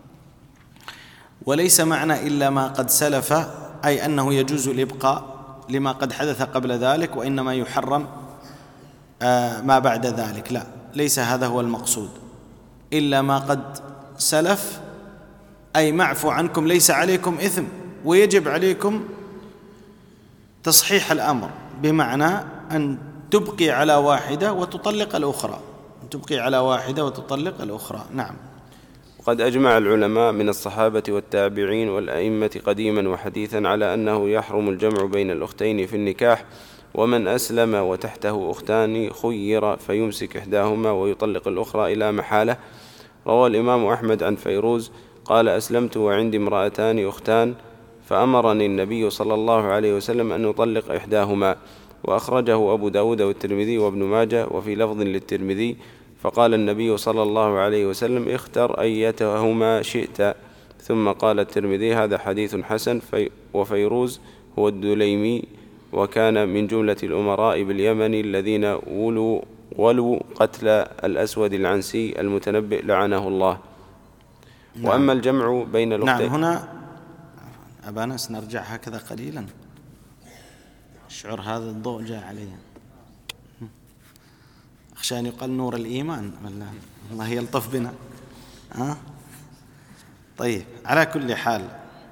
وليس معنى إلا ما قد سلف أي أنه يجوز الإبقاء لما قد حدث قبل ذلك، وإنما يحرم ما بعد ذلك. لا، ليس هذا هو المقصود، إلا ما قد سلف، أي معفو عنكم، ليس عليكم إثم، ويجب عليكم تصحيح الأمر، بمعنى أن تبقي على واحدة وتطلق الأخرى، تبقي على واحدة وتطلق الأخرى. نعم. وقد أجمع العلماء من الصحابة والتابعين والأئمة قديما وحديثا على أنه يحرم الجمع بين الأختين في النكاح، ومن أسلم وتحته أختان خير فيمسك إحداهما ويطلق الأخرى إلى محالة. روى الإمام أحمد عن فيروز قال: أسلمت وعندي امرأتان أختان، فأمرني النبي صلى الله عليه وسلم أن أطلق إحداهما. وأخرجه أبو داود والترمذي وابن ماجه، وفي لفظ للترمذي: فقال النبي صلى الله عليه وسلم: اختر أيتهما شئت. ثم قال الترمذي: هذا حديث حسن. وفيروز هو الدليمي، وكان من جملة الأمراء باليمن الذين ولوا قتل الأسود العنسي المتنبئ لعنه الله. نعم. وأما الجمع بين الأختين. نعم. هنا أبا أنس نرجع هكذا قليلا، شعور هذا الضوء جاء علي، أخشى أن يقال نور الإيمان، الله يلطف بنا. طيب، على كل حال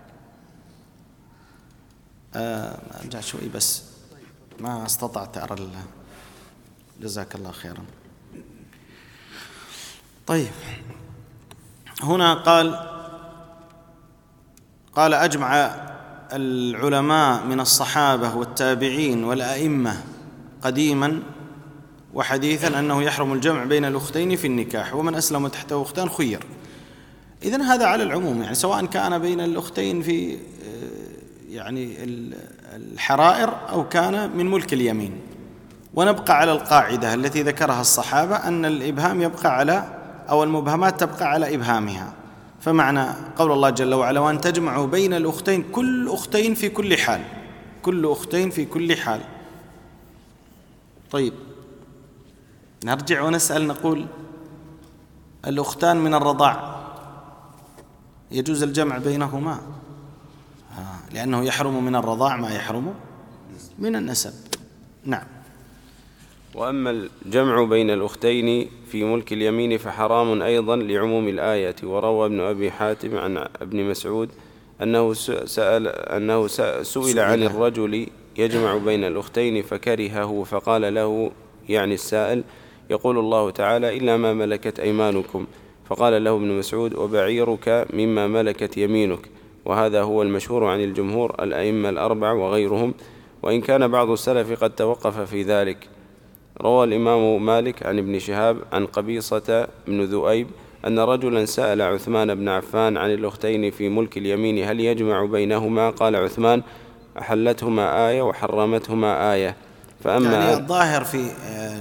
أرجع شوي بس، ما استطعت أرى الله. جزاك الله خيرا. طيب، هنا قال أجمع العلماء من الصحابة والتابعين والأئمة قديما وحديثا أنه يحرم الجمع بين الأختين في النكاح، ومن أسلم تحته أختان خير. إذن هذا على العموم، يعني سواء كان بين الأختين في يعني الحرائر أو كان من ملك اليمين. ونبقى على القاعدة التي ذكرها الصحابة أن الإبهام يبقى على، أو المبهمات تبقى على إبهامها. فمعنى قول الله جل وعلا: وأن تجمعوا بين الأختين، كل أختين في كل حال، كل أختين في كل حال. طيب، نرجع ونسأل، نقول الأختان من الرضاع يجوز الجمع بينهما، لأنه يحرم من الرضاع ما يحرم من النسب. نعم. وأما الجمع بين الأختين في ملك اليمين فحرام أيضا لعموم الآية. وروى ابن أبي حاتم عن ابن مسعود أنه سئل عن الرجل يجمع بين الأختين فكرهه، فقال له، يعني السائل: يقول الله تعالى: إلا ما ملكت أيمانكم. فقال له ابن مسعود: وبعيرك مما ملكت يمينك. وهذا هو المشهور عن الجمهور الأئمة الأربع وغيرهم، وإن كان بعض السلف قد توقف في ذلك. روى الإمام مالك عن ابن شهاب عن قبيصة بن ذؤيب أن رجلا سأل عثمان بن عفان عن الأختين في ملك اليمين هل يجمع بينهما؟ قال عثمان: أحلتهما آية وحرمتهما آية. فأما يعني الظاهر في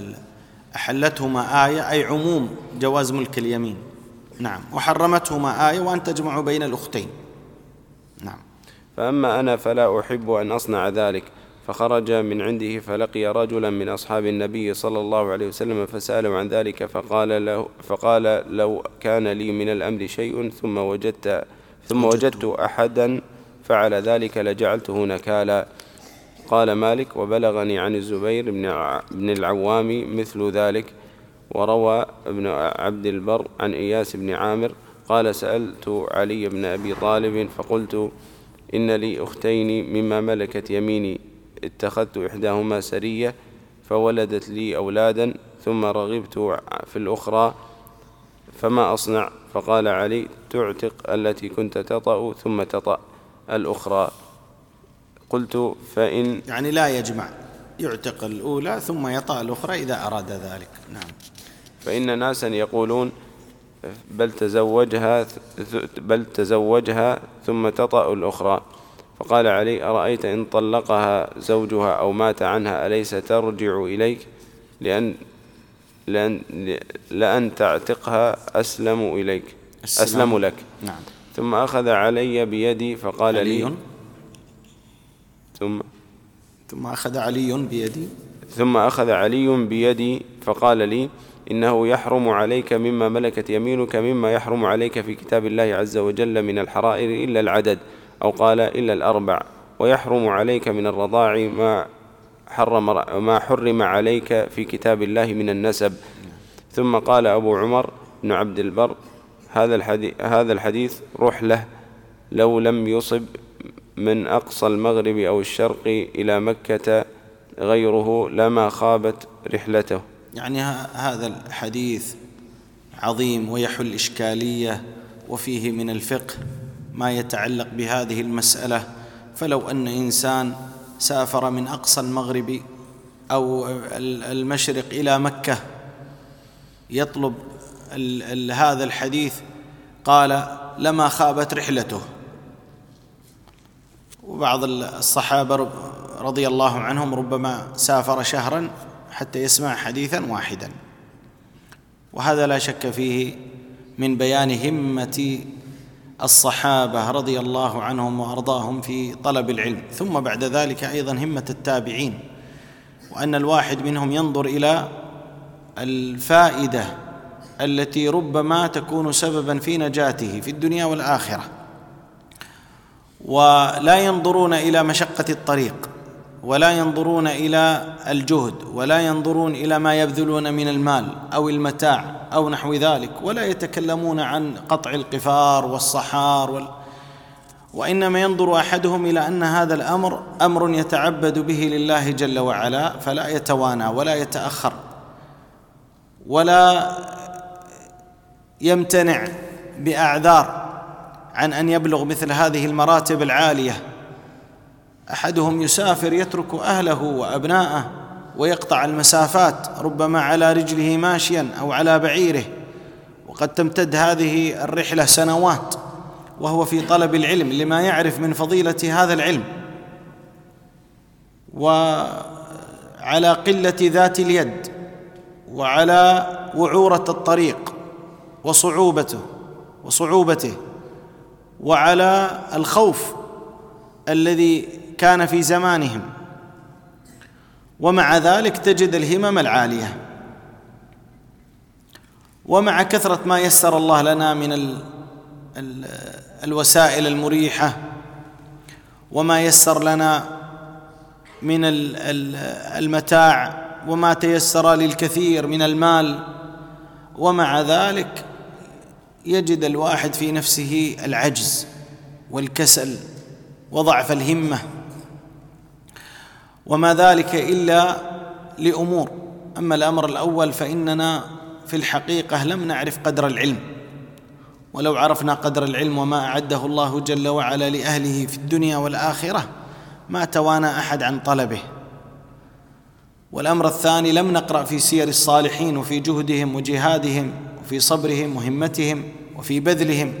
أحلتهما آية أي عموم جواز ملك اليمين. نعم. وحرمتهما آية وأن تجمع بين الأختين. نعم. فأما أنا فلا أحب أن أصنع ذلك. فخرج من عنده فلقي رجلا من أصحاب النبي صلى الله عليه وسلم فسأله عن ذلك، فقال: لو كان لي من الأمر شيء ثم وجدت أحدا فعل ذلك لجعلته نكالا. قال مالك: وبلغني عن الزبير بن العوام مثل ذلك. وروى ابن عبد البر عن إياس بن عامر قال: سألت علي بن أبي طالب فقلت: إن لي أختين مما ملكت يميني، اتخذت إحداهما سرية فولدت لي أولادا، ثم رغبت في الأخرى، فما أصنع؟ فقال علي: تعتق التي كنت تطأ ثم تطأ الأخرى. قلت: فإن يعني لا يجمع، يعتق الأولى ثم يطأ الأخرى إذا أراد ذلك. نعم. فإن ناسا يقولون بل تزوجها ثم تطأ الأخرى. فقال علي: أرأيت إن طلقها زوجها أو مات عنها أليس ترجع إليك؟ لأن تعتقها أسلم لك. نعم. ثم أخذ علي بيدي فقال لي ثم أخذ علي بيدي فقال لي: إنه يحرم عليك مما ملكت يمينك مما يحرم عليك في كتاب الله عز وجل من الحرائر إلا العدد، أو قال إلا الأربع. ويحرم عليك من الرضاع ما حرم عليك في كتاب الله من النسب. ثم قال أبو عمر بن عبد البر: هذا الحديث رحلة، لو لم يصب من أقصى المغرب أو الشرق إلى مكة غيره لما خابت رحلته. يعني هذا الحديث عظيم ويحل إشكالية، وفيه من الفقه ما يتعلق بهذه المسألة. فلو أن إنسان سافر من أقصى المغرب أو المشرق إلى مكة يطلب هذا الحديث، قال لما خابت رحلته. وبعض الصحابة رضي الله عنهم ربما سافر شهرا حتى يسمع حديثا واحدا، وهذا لا شك فيه من بيان همة الصحابة رضي الله عنهم وأرضاهم في طلب العلم، ثم بعد ذلك أيضا همة التابعين، وأن الواحد منهم ينظر إلى الفائدة التي ربما تكون سببا في نجاته في الدنيا والآخرة، ولا ينظرون إلى مشقة الطريق، ولا ينظرون إلى الجهد، ولا ينظرون إلى ما يبذلون من المال أو المتاع أو نحو ذلك، ولا يتكلمون عن قطع القفار والصحار وإنما ينظر أحدهم إلى أن هذا الأمر أمر يتعبد به لله جل وعلا، فلا يتوانى ولا يتأخر ولا يمتنع بأعذار عن أن يبلغ مثل هذه المراتب العالية. أحدهم يسافر يترك أهله وأبناءه ويقطع المسافات ربما على رجله ماشيا أو على بعيره، وقد تمتد هذه الرحلة سنوات وهو في طلب العلم لما يعرف من فضيلة هذا العلم، وعلى قلة ذات اليد، وعلى وعورة الطريق وصعوبته، وعلى الخوف الذي كان في زمانهم، ومع ذلك تجد الهمم العالية. ومع كثرة ما يسر الله لنا من الوسائل المريحة، وما يسر لنا من المتاع، وما تيسر للكثير من المال، ومع ذلك يجد الواحد في نفسه العجز والكسل وضعف الهمة، وما ذلك إلا لأمور. أما الأمر الأول فإننا في الحقيقة لم نعرف قدر العلم، ولو عرفنا قدر العلم وما أعده الله جل وعلا لأهله في الدنيا والآخرة ما توانى أحد عن طلبه. والأمر الثاني لم نقرأ في سير الصالحين وفي جهدهم وجهادهم وفي صبرهم وهمتهم وفي بذلهم،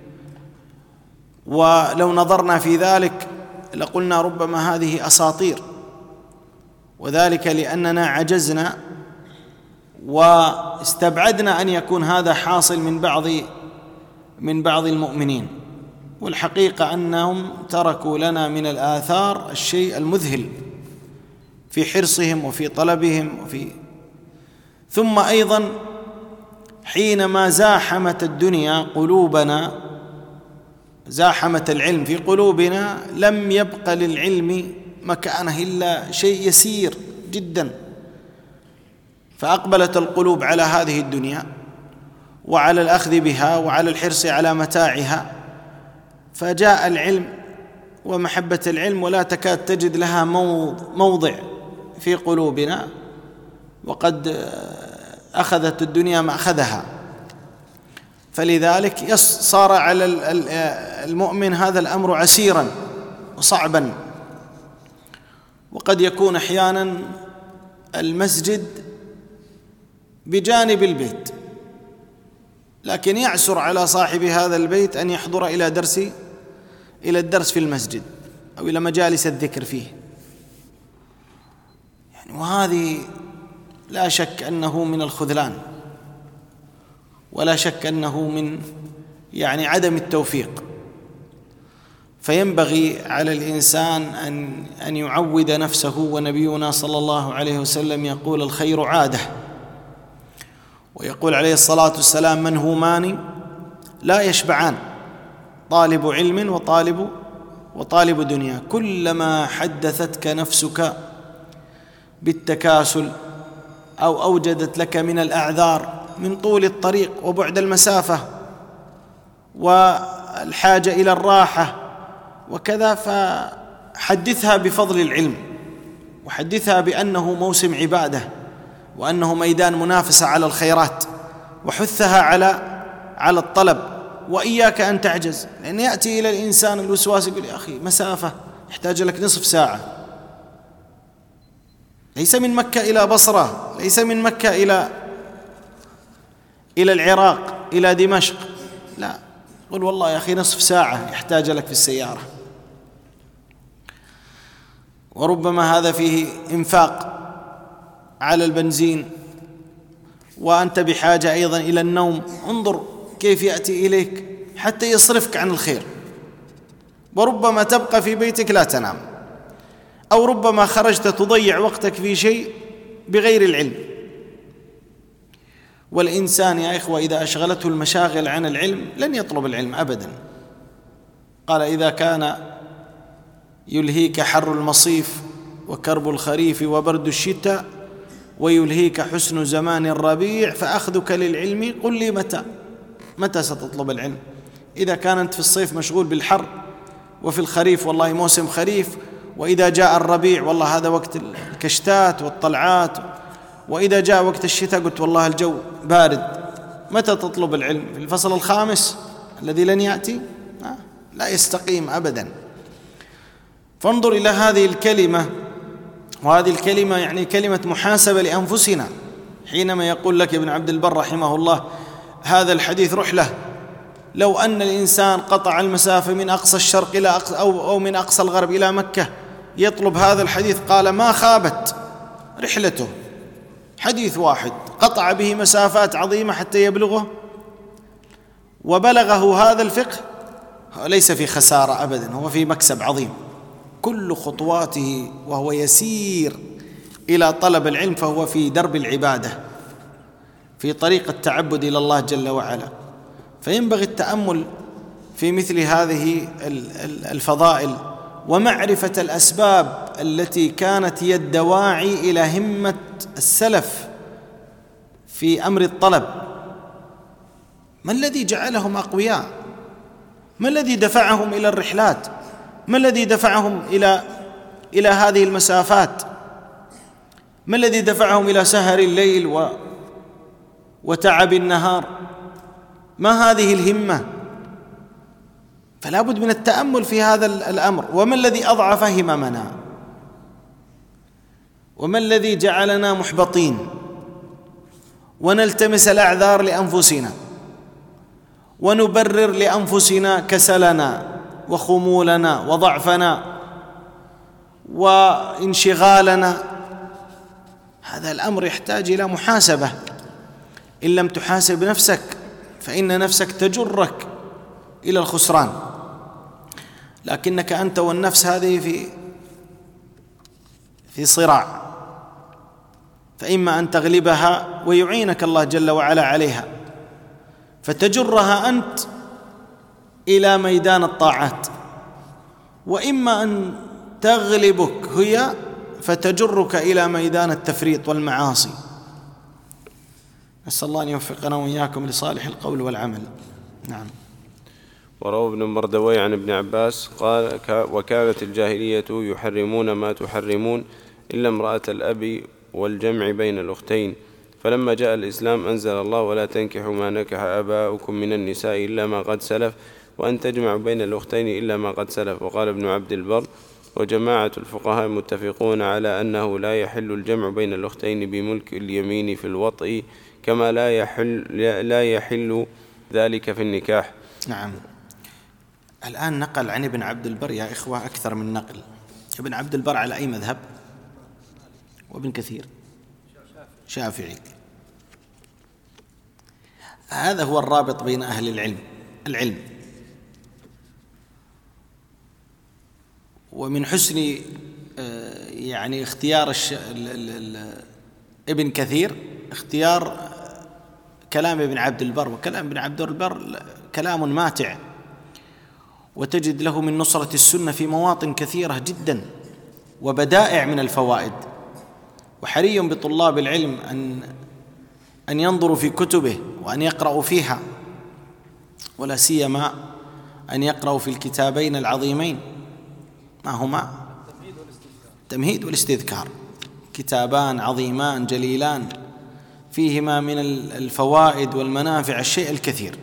ولو نظرنا في ذلك لقلنا ربما هذه أساطير، وذلك لأننا عجزنا واستبعدنا أن يكون هذا حاصل من بعض المؤمنين. والحقيقة أنهم تركوا لنا من الآثار الشيء المذهل في حرصهم وفي طلبهم ثم أيضا حينما زاحمت الدنيا قلوبنا، زاحمت العلم في قلوبنا، لم يبق للعلم مكانه إلا شيء يسير جدا، فأقبلت القلوب على هذه الدنيا وعلى الأخذ بها وعلى الحرص على متاعها، فجاء العلم ومحبة العلم ولا تكاد تجد لها موضع في قلوبنا، وقد أخذت الدنيا ما أخذها. فلذلك صار على المؤمن هذا الأمر عسيرا وصعبا. وقد يكون أحيانا المسجد بجانب البيت، لكن يعسر على صاحب هذا البيت أن يحضر إلى الدرس في المسجد أو إلى مجالس الذكر فيه، وهذه لا شك أنه من الخذلان، ولا شك أنه من عدم التوفيق. فينبغي على الإنسان أن يعود نفسه، ونبينا صلى الله عليه وسلم يقول: الخير عادة. ويقول عليه الصلاة والسلام: منهومان لا يشبعان، طالب علم وطالب وطالب دنيا. كلما حدثتك نفسك بالتكاسل أو أوجدت لك من الأعذار من طول الطريق وبعد المسافة والحاجة إلى الراحة وكذا، فحدثها بفضل العلم، وحدثها بأنه موسم عبادة وأنه ميدان منافسة على الخيرات، وحثها على الطلب، وإياك أن تعجز. لأن يأتي إلى الإنسان الوسواس يقول يا أخي مسافة يحتاج لك نصف ساعة، ليس من مكة إلى بصرة، ليس من مكة إلى العراق إلى دمشق، لا، قل والله يا أخي نصف ساعة يحتاج لك في السيارة. وربما هذا فيه إنفاق على البنزين، وأنت بحاجة أيضا إلى النوم. انظر كيف يأتي إليك حتى يصرفك عن الخير. وربما تبقى في بيتك لا تنام، أو ربما خرجت تضيع وقتك في شيء بغير العلم. والإنسان يا إخوة إذا أشغلته المشاغل عن العلم لن يطلب العلم أبدا. قال إذا كان يلهيك حر المصيف وكرب الخريف وبرد الشتاء ويلهيك حسن زمان الربيع فأخذك للعلم قل لي متى ستطلب العلم؟ إذا كانت في الصيف مشغول بالحر، وفي الخريف والله موسم خريف، وإذا جاء الربيع والله هذا وقت الكشتات والطلعات، وإذا جاء وقت الشتاء قلت والله الجو بارد. متى تطلب العلم؟ في الفصل الخامس الذي لن يأتي؟ لا يستقيم أبدا. فانظر إلى هذه الكلمة، وهذه الكلمة يعني كلمة محاسبة لأنفسنا. حينما يقول لك ابن عبد البر رحمه الله هذا الحديث رحلة، لو أن الإنسان قطع المسافة من أقصى الشرق إلى أو من أقصى الغرب إلى مكة يطلب هذا الحديث، قال ما خابت رحلته. حديث واحد قطع به مسافات عظيمة حتى يبلغه، وبلغه هذا الفقه، ليس في خسارة أبدا، هو في مكسب عظيم. كل خطواته وهو يسير إلى طلب العلم فهو في درب العبادة، في طريق التعبد إلى الله جل وعلا. فينبغي التأمل في مثل هذه الفضائل، ومعرفة الأسباب التي كانت هي الدواعي إلى همة السلف في أمر الطلب. ما الذي جعلهم أقوياء؟ ما الذي دفعهم إلى الرحلات؟ ما الذي دفعهم إلى هذه المسافات؟ ما الذي دفعهم إلى سهر الليل وتعب النهار؟ ما هذه الهمة؟ فلا بد من التأمل في هذا الأمر. وما الذي أضعف هممنا؟ وما الذي جعلنا محبطين ونلتمس الأعذار لأنفسنا ونبرر لأنفسنا كسلنا وخمولنا وضعفنا وانشغالنا؟ هذا الأمر يحتاج إلى محاسبة. إن لم تحاسب نفسك فإن نفسك تجرك إلى الخسران. لكنك أنت والنفس هذه في صراع، فإما أن تغلبها ويعينك الله جل وعلا عليها فتجرها أنت إلى ميدان الطاعات، وإما أن تغلبك هي فتجرك إلى ميدان التفريط والمعاصي. نسأل الله أن يوفقنا وإياكم لصالح القول والعمل. نعم. وروى ابن مردوي عن ابن عباس قال وكانت الجاهلية يحرمون ما تحرمون إلا امرأة الأب والجمع بين الأختين، فلما جاء الإسلام أنزل الله ولا تنكحوا ما نكح آباؤكم من النساء إلا ما قد سلف وأن تجمعوا بين الأختين إلا ما قد سلف. وقال ابن عبد البر وجماعة الفقهاء متفقون على أنه لا يحل الجمع بين الأختين بملك اليمين في الوطء كما لا يحل ذلك في النكاح. نعم. الآن نقل عن ابن عبد البر يا إخوة أكثر من نقل. ابن عبد البر على أي مذهب؟ وابن كثير شافعي. هذا هو الرابط بين أهل العلم. ومن حسن يعني اختيار ابن كثير اختيار كلام ابن عبد البر. وكلام ابن عبد البر كلام ماتع، وتجد له من نصرة السنة في مواطن كثيرة جدا وبدائع من الفوائد. وحري بطلاب العلم أن ينظروا في كتبه وأن يقرأوا فيها، ولا سيما أن يقرأوا في الكتابين العظيمين ما هما التمهيد والاستذكار، كتابان عظيمان جليلان فيهما من الفوائد والمنافع الشيء الكثير.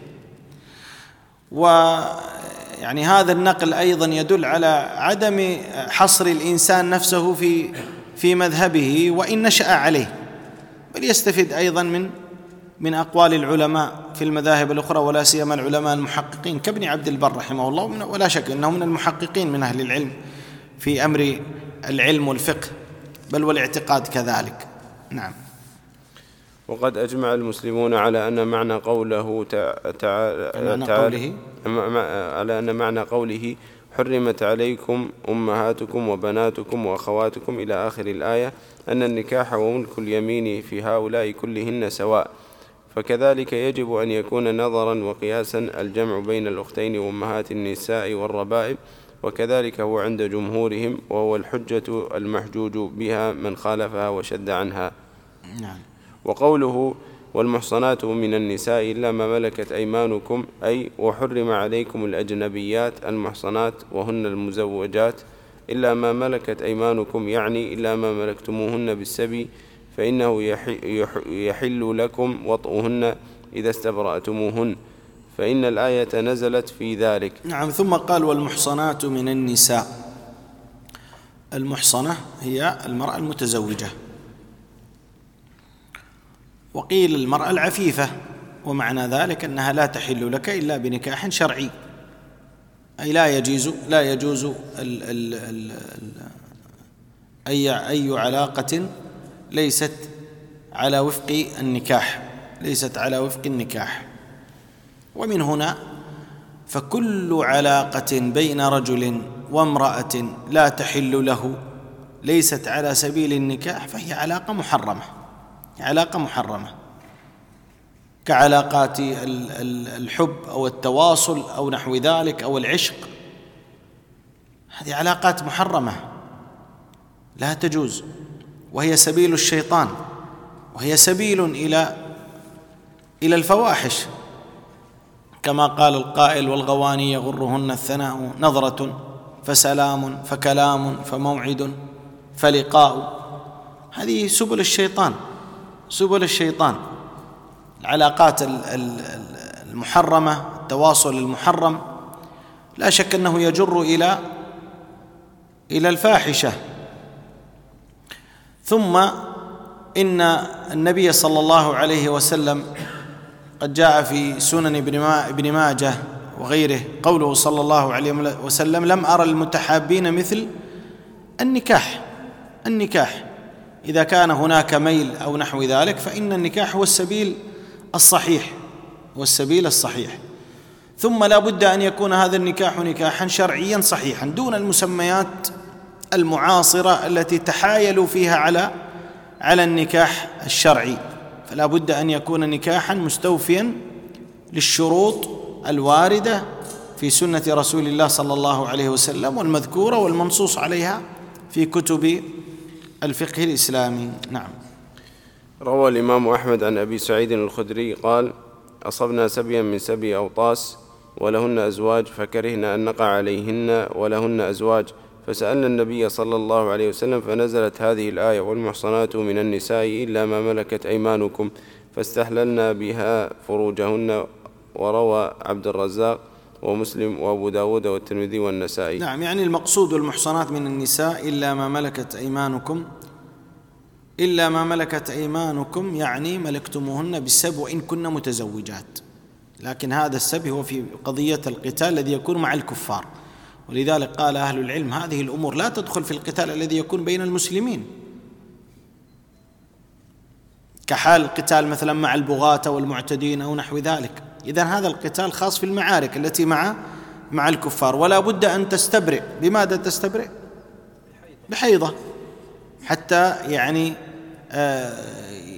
ويعني هذا النقل أيضا يدل على عدم حصر الإنسان نفسه في مذهبه وإن نشأ عليه، بل يستفيد أيضا من أقوال العلماء في المذاهب الأخرى، ولا سيما العلماء المحققين كابن عبد البر رحمه الله، ولا شك أنه من المحققين من أهل العلم في أمر العلم والفقه بل والاعتقاد كذلك. نعم. وقد أجمع المسلمون على أن معنى قوله على أن معنى قوله حرمت عليكم أمهاتكم وبناتكم وأخواتكم إلى آخر الآية أن النكاح وملك اليمين في هؤلاء كلهن سواء، فكذلك يجب أن يكون نظرا وقياسا الجمع بين الأختين وأمهات النساء والربائب، وكذلك هو عند جمهورهم، وهو الحجة المحجوج بها من خالفها وشد عنها. نعم. وقوله والمحصنات من النساء إلا ما ملكت أيمانكم، أي وحرم عليكم الأجنبيات المحصنات وهن المزوجات إلا ما ملكت أيمانكم، يعني إلا ما ملكتموهن بالسبي، فإنه يحل لكم وطئهن إذا استبرأتموهن، فإن الآية نزلت في ذلك. نعم. ثم قال والمحصنات من النساء. المحصنة هي المرأة المتزوجة، وقيل المرأة العفيفة، ومعنى ذلك أنها لا تحل لك إلا بنكاح شرعي، أي لا يجوز أي علاقة ليست على وفق النكاح. ومن هنا فكل علاقة بين رجل وامرأة لا تحل له ليست على سبيل النكاح فهي علاقة محرمة، كعلاقات الحب أو التواصل أو نحو ذلك أو العشق. هذه علاقات محرمة لا تجوز، وهي سبيل الشيطان، وهي سبيل إلى الفواحش، كما قال القائل والغواني يغرهن الثناء نظرة فسلام فكلام فموعد فلقاء. هذه سبل الشيطان، العلاقات المحرمة، التواصل المحرم لا شك أنه يجر إلى الفاحشة. ثم إن النبي صلى الله عليه وسلم قد جاء في سنن ابن ماجه وغيره قوله صلى الله عليه وسلم لم أرى المتحابين مثل النكاح إذا كان هناك ميل أو نحو ذلك فإن النكاح هو السبيل الصحيح. ثم لا بد أن يكون هذا النكاح نكاحا شرعيا صحيحا دون المسميات المعاصرة التي تحايلوا فيها على النكاح الشرعي، فلا بد أن يكون نكاحا مستوفيا للشروط الواردة في سنة رسول الله صلى الله عليه وسلم والمذكورة والمنصوص عليها في كتب الفقه الإسلامي. نعم. روى الإمام أحمد عن أبي سعيد الخدري قال أصبنا سبيا من سبي أوطاس ولهن أزواج فكرهنا أن نقع عليهن ولهن أزواج، فسألنا النبي صلى الله عليه وسلم فنزلت هذه الآية والمحصنات من النساء إلا ما ملكت أيمانكم، فاستحللنا بها فروجهن. وروى عبد الرزاق ومسلم وأبو داود والترمذي والنسائي. نعم. يعني المقصود المحصنات من النساء إلا ما ملكت أيمانكم يعني ملكتموهن بالسب وإن كن متزوجات، لكن هذا السب هو في قضية القتال الذي يكون مع الكفار، ولذلك قال أهل العلم هذه الأمور لا تدخل في القتال الذي يكون بين المسلمين، كحال القتال مثلا مع البغاة والمعتدين أو نحو ذلك. إذن هذا القتال خاص في المعارك التي مع الكفار، ولا بد أن تستبرئ. بماذا تستبرئ؟ بحيضة، حتى يعني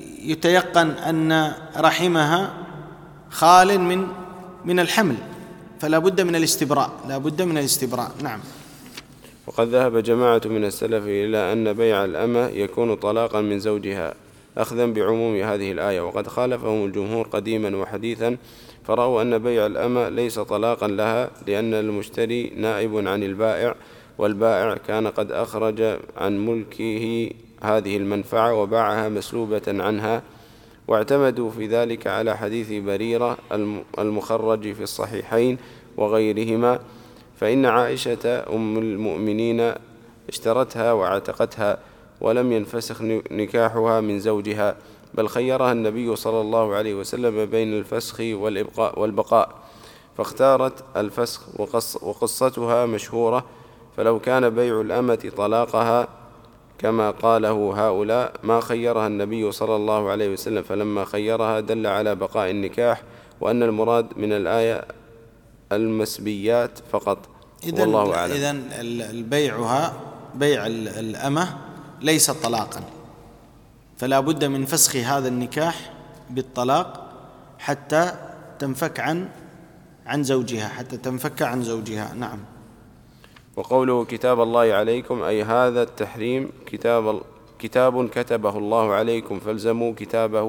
يتيقن أن رحمها خال من الحمل، فلا بد من الاستبراء، لا بد من الاستبراء. نعم. وقد ذهب جماعة من السلف إلى أن بيع الأمة يكون طلاقا من زوجها أخذا بعموم هذه الآية، وقد خالفهم الجمهور قديما وحديثا، فرأوا أن بيع الأمة ليس طلاقا لها، لأن المشتري نائب عن البائع، والبائع كان قد أخرج عن ملكه هذه المنفعة وباعها مسلوبة عنها. واعتمدوا في ذلك على حديث بريرة المخرج في الصحيحين وغيرهما، فإن عائشة أم المؤمنين اشترتها وعتقتها ولم ينفسخ نكاحها من زوجها، بل خيرها النبي صلى الله عليه وسلم بين الفسخ والبقاء، فاختارت الفسخ، وقصتها مشهورة. فلو كان بيع الأمة طلاقها كما قاله هؤلاء ما خيرها النبي صلى الله عليه وسلم، فلما خيرها دل على بقاء النكاح، وأن المراد من الآية المسبيات فقط، والله أعلم. إذن البيعها بيع الأمة ليس طلاقا، فلا بد من فسخ هذا النكاح بالطلاق حتى تنفك عن زوجها، حتى تنفك عن زوجها. نعم. وقوله كتاب الله عليكم، أي هذا التحريم كتاب كتبه الله عليكم، فالزموا كتابه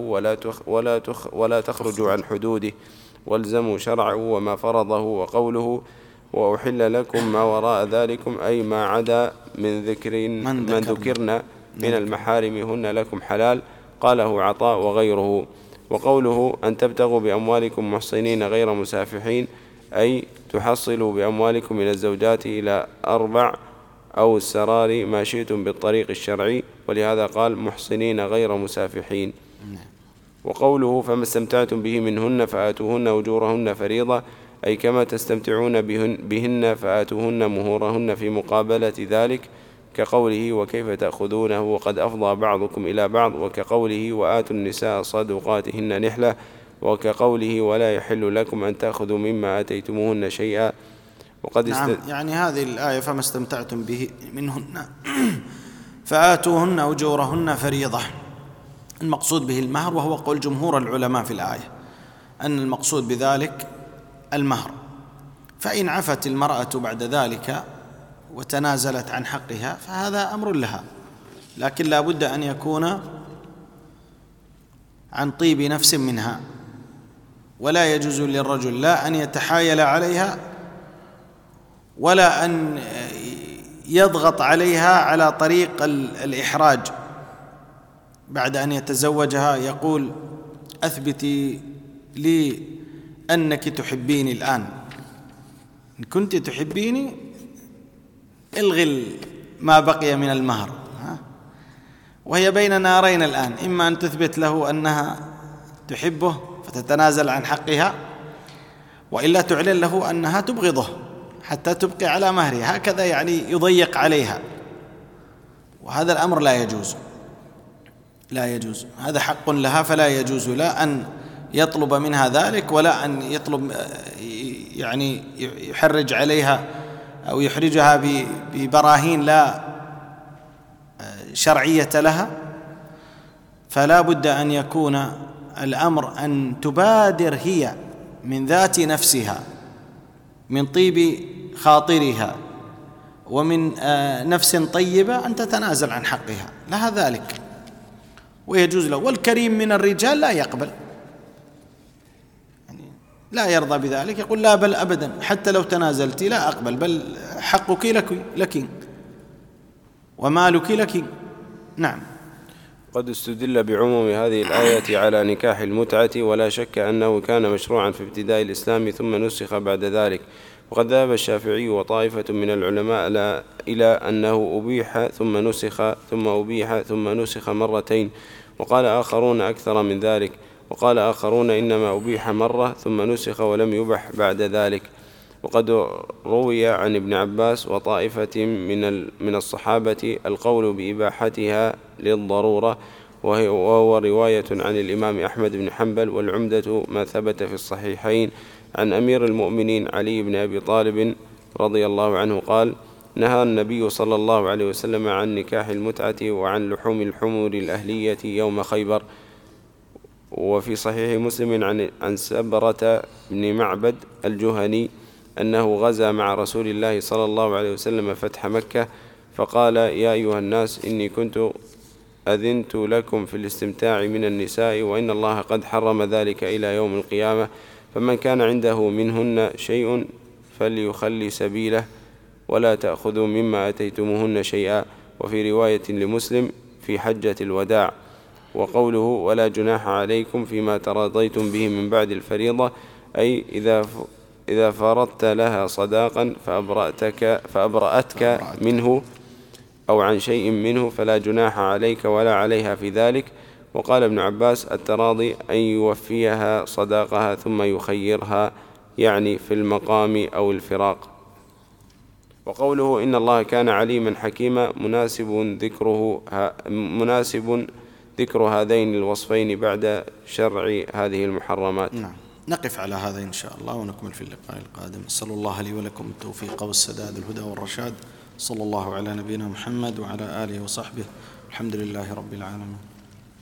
ولا تخرجوا عن حدوده، والزموا شرعه وما فرضه. وقوله وأحل لكم ما وراء ذلكم، أي ما عدا من ذكرنا من المحارم هن لكم حلال، قاله عطاء وغيره. وقوله أن تبتغوا بأموالكم محصنين غير مسافحين، أي تحصلوا بأموالكم من الزوجات إلى 4 أو السرار ما شئتم بالطريق الشرعي، ولهذا قال محصنين غير مسافحين. وقوله فما استمتعتم به منهن فآتوهن أجورهن فريضة، أي كما تستمتعون بهن فآتوهن مهورهن في مقابلة ذلك، كقوله وكيف تأخذونه وقد أفضى بعضكم إلى بعض، وكقوله وآتوا النساء صدقاتهن نحلة، وكقوله ولا يحل لكم أن تأخذوا مما آتيتموهن شيئا. وقد نعم، يعني هذه الآية فما استمتعتم به منهن فآتوهن أجورهن فريضة، المقصود به المهر، وهو قول جمهور العلماء في الآية أن المقصود بذلك المهر. فإن عفت المرأة بعد ذلك وتنازلت عن حقها فهذا أمر لها، لكن لا بد أن يكون عن طيب نفس منها، ولا يجوز للرجل لا أن يتحايل عليها ولا أن يضغط عليها على طريق الإحراج بعد أن يتزوجها، يقول أثبتي لي أنك تحبيني الآن، إن كنت تحبيني الغي ما بقي من المهر، وهي بين نارين الآن، إما أن تثبت له أنها تحبه فتتنازل عن حقها، وإلا تعلن له أنها تبغضه حتى تبقي على مهرها، هكذا يعني يضيق عليها، وهذا الأمر لا يجوز، هذا حق لها، فلا يجوز لا أن يطلب منها ذلك ولا أن يطلب يعني يحرج عليها أو يحرجها ببراهين لا شرعية لها. فلا بد أن يكون الأمر أن تبادر هي من ذات نفسها، من طيب خاطرها ومن نفس طيبة أن تتنازل عن حقها، لها ذلك ويجوز له. والكريم من الرجال لا يقبل، يعني لا يرضى بذلك، يقول لا بل أبدا، حتى لو تنازلت لا أقبل، بل حقك لك ومالك لك. نعم. قد استدل بعموم هذه الآية على نكاح المتعة، ولا شك أنه كان مشروعا في ابتداء الإسلام ثم نسخ بعد ذلك. وقد ذهب الشافعي وطائفة من العلماء إلى أنه أبيح ثم نسخ ثم أبيح ثم نسخ مرتين، وقال آخرون أكثر من ذلك، وقال آخرون إنما أبيح مرة ثم نسخ ولم يبح بعد ذلك. وقد روي عن ابن عباس وطائفة من الصحابة القول بإباحتها للضرورة، وهو رواية عن الإمام أحمد بن حنبل، والعمدة ما ثبت في الصحيحين عن أمير المؤمنين علي بن أبي طالب رضي الله عنه قال نهى النبي صلى الله عليه وسلم عن نكاح المتعة وعن لحوم الحمر الأهلية يوم خيبر. وفي صحيح مسلم عن سبرة بن معبد الجهني أنه غزا مع رسول الله صلى الله عليه وسلم فتح مكة، فقال: يا أيها الناس، إني كنت أذنت لكم في الاستمتاع من النساء، وإن الله قد حرم ذلك إلى يوم القيامة، فمن كان عنده منهن شيء فليخلي سبيله، ولا تأخذوا مما أتيتموهن شيئا. وفي رواية لمسلم في حجة الوداع. وقوله: ولا جناح عليكم فيما تراضيتم به من بعد الفريضة، أي إذا فرضت لها صداقا فأبرأتك منه أو عن شيء منه فلا جناح عليك ولا عليها في ذلك. وقال ابن عباس: التراضي أن يوفيها صداقها ثم يخيرها، يعني في المقام أو الفراق. وقوله: إن الله كان عليما حكيما، مناسب ذكر هذين الوصفين بعد شرع هذه المحرمات. نعم، نقف على هذا إن شاء الله ونكمل في اللقاء القادم. أسأل الله لي ولكم التوفيق والسداد، الهدى والرشاد. صلى الله على نبينا محمد وعلى آله وصحبه. الحمد لله رب العالمين.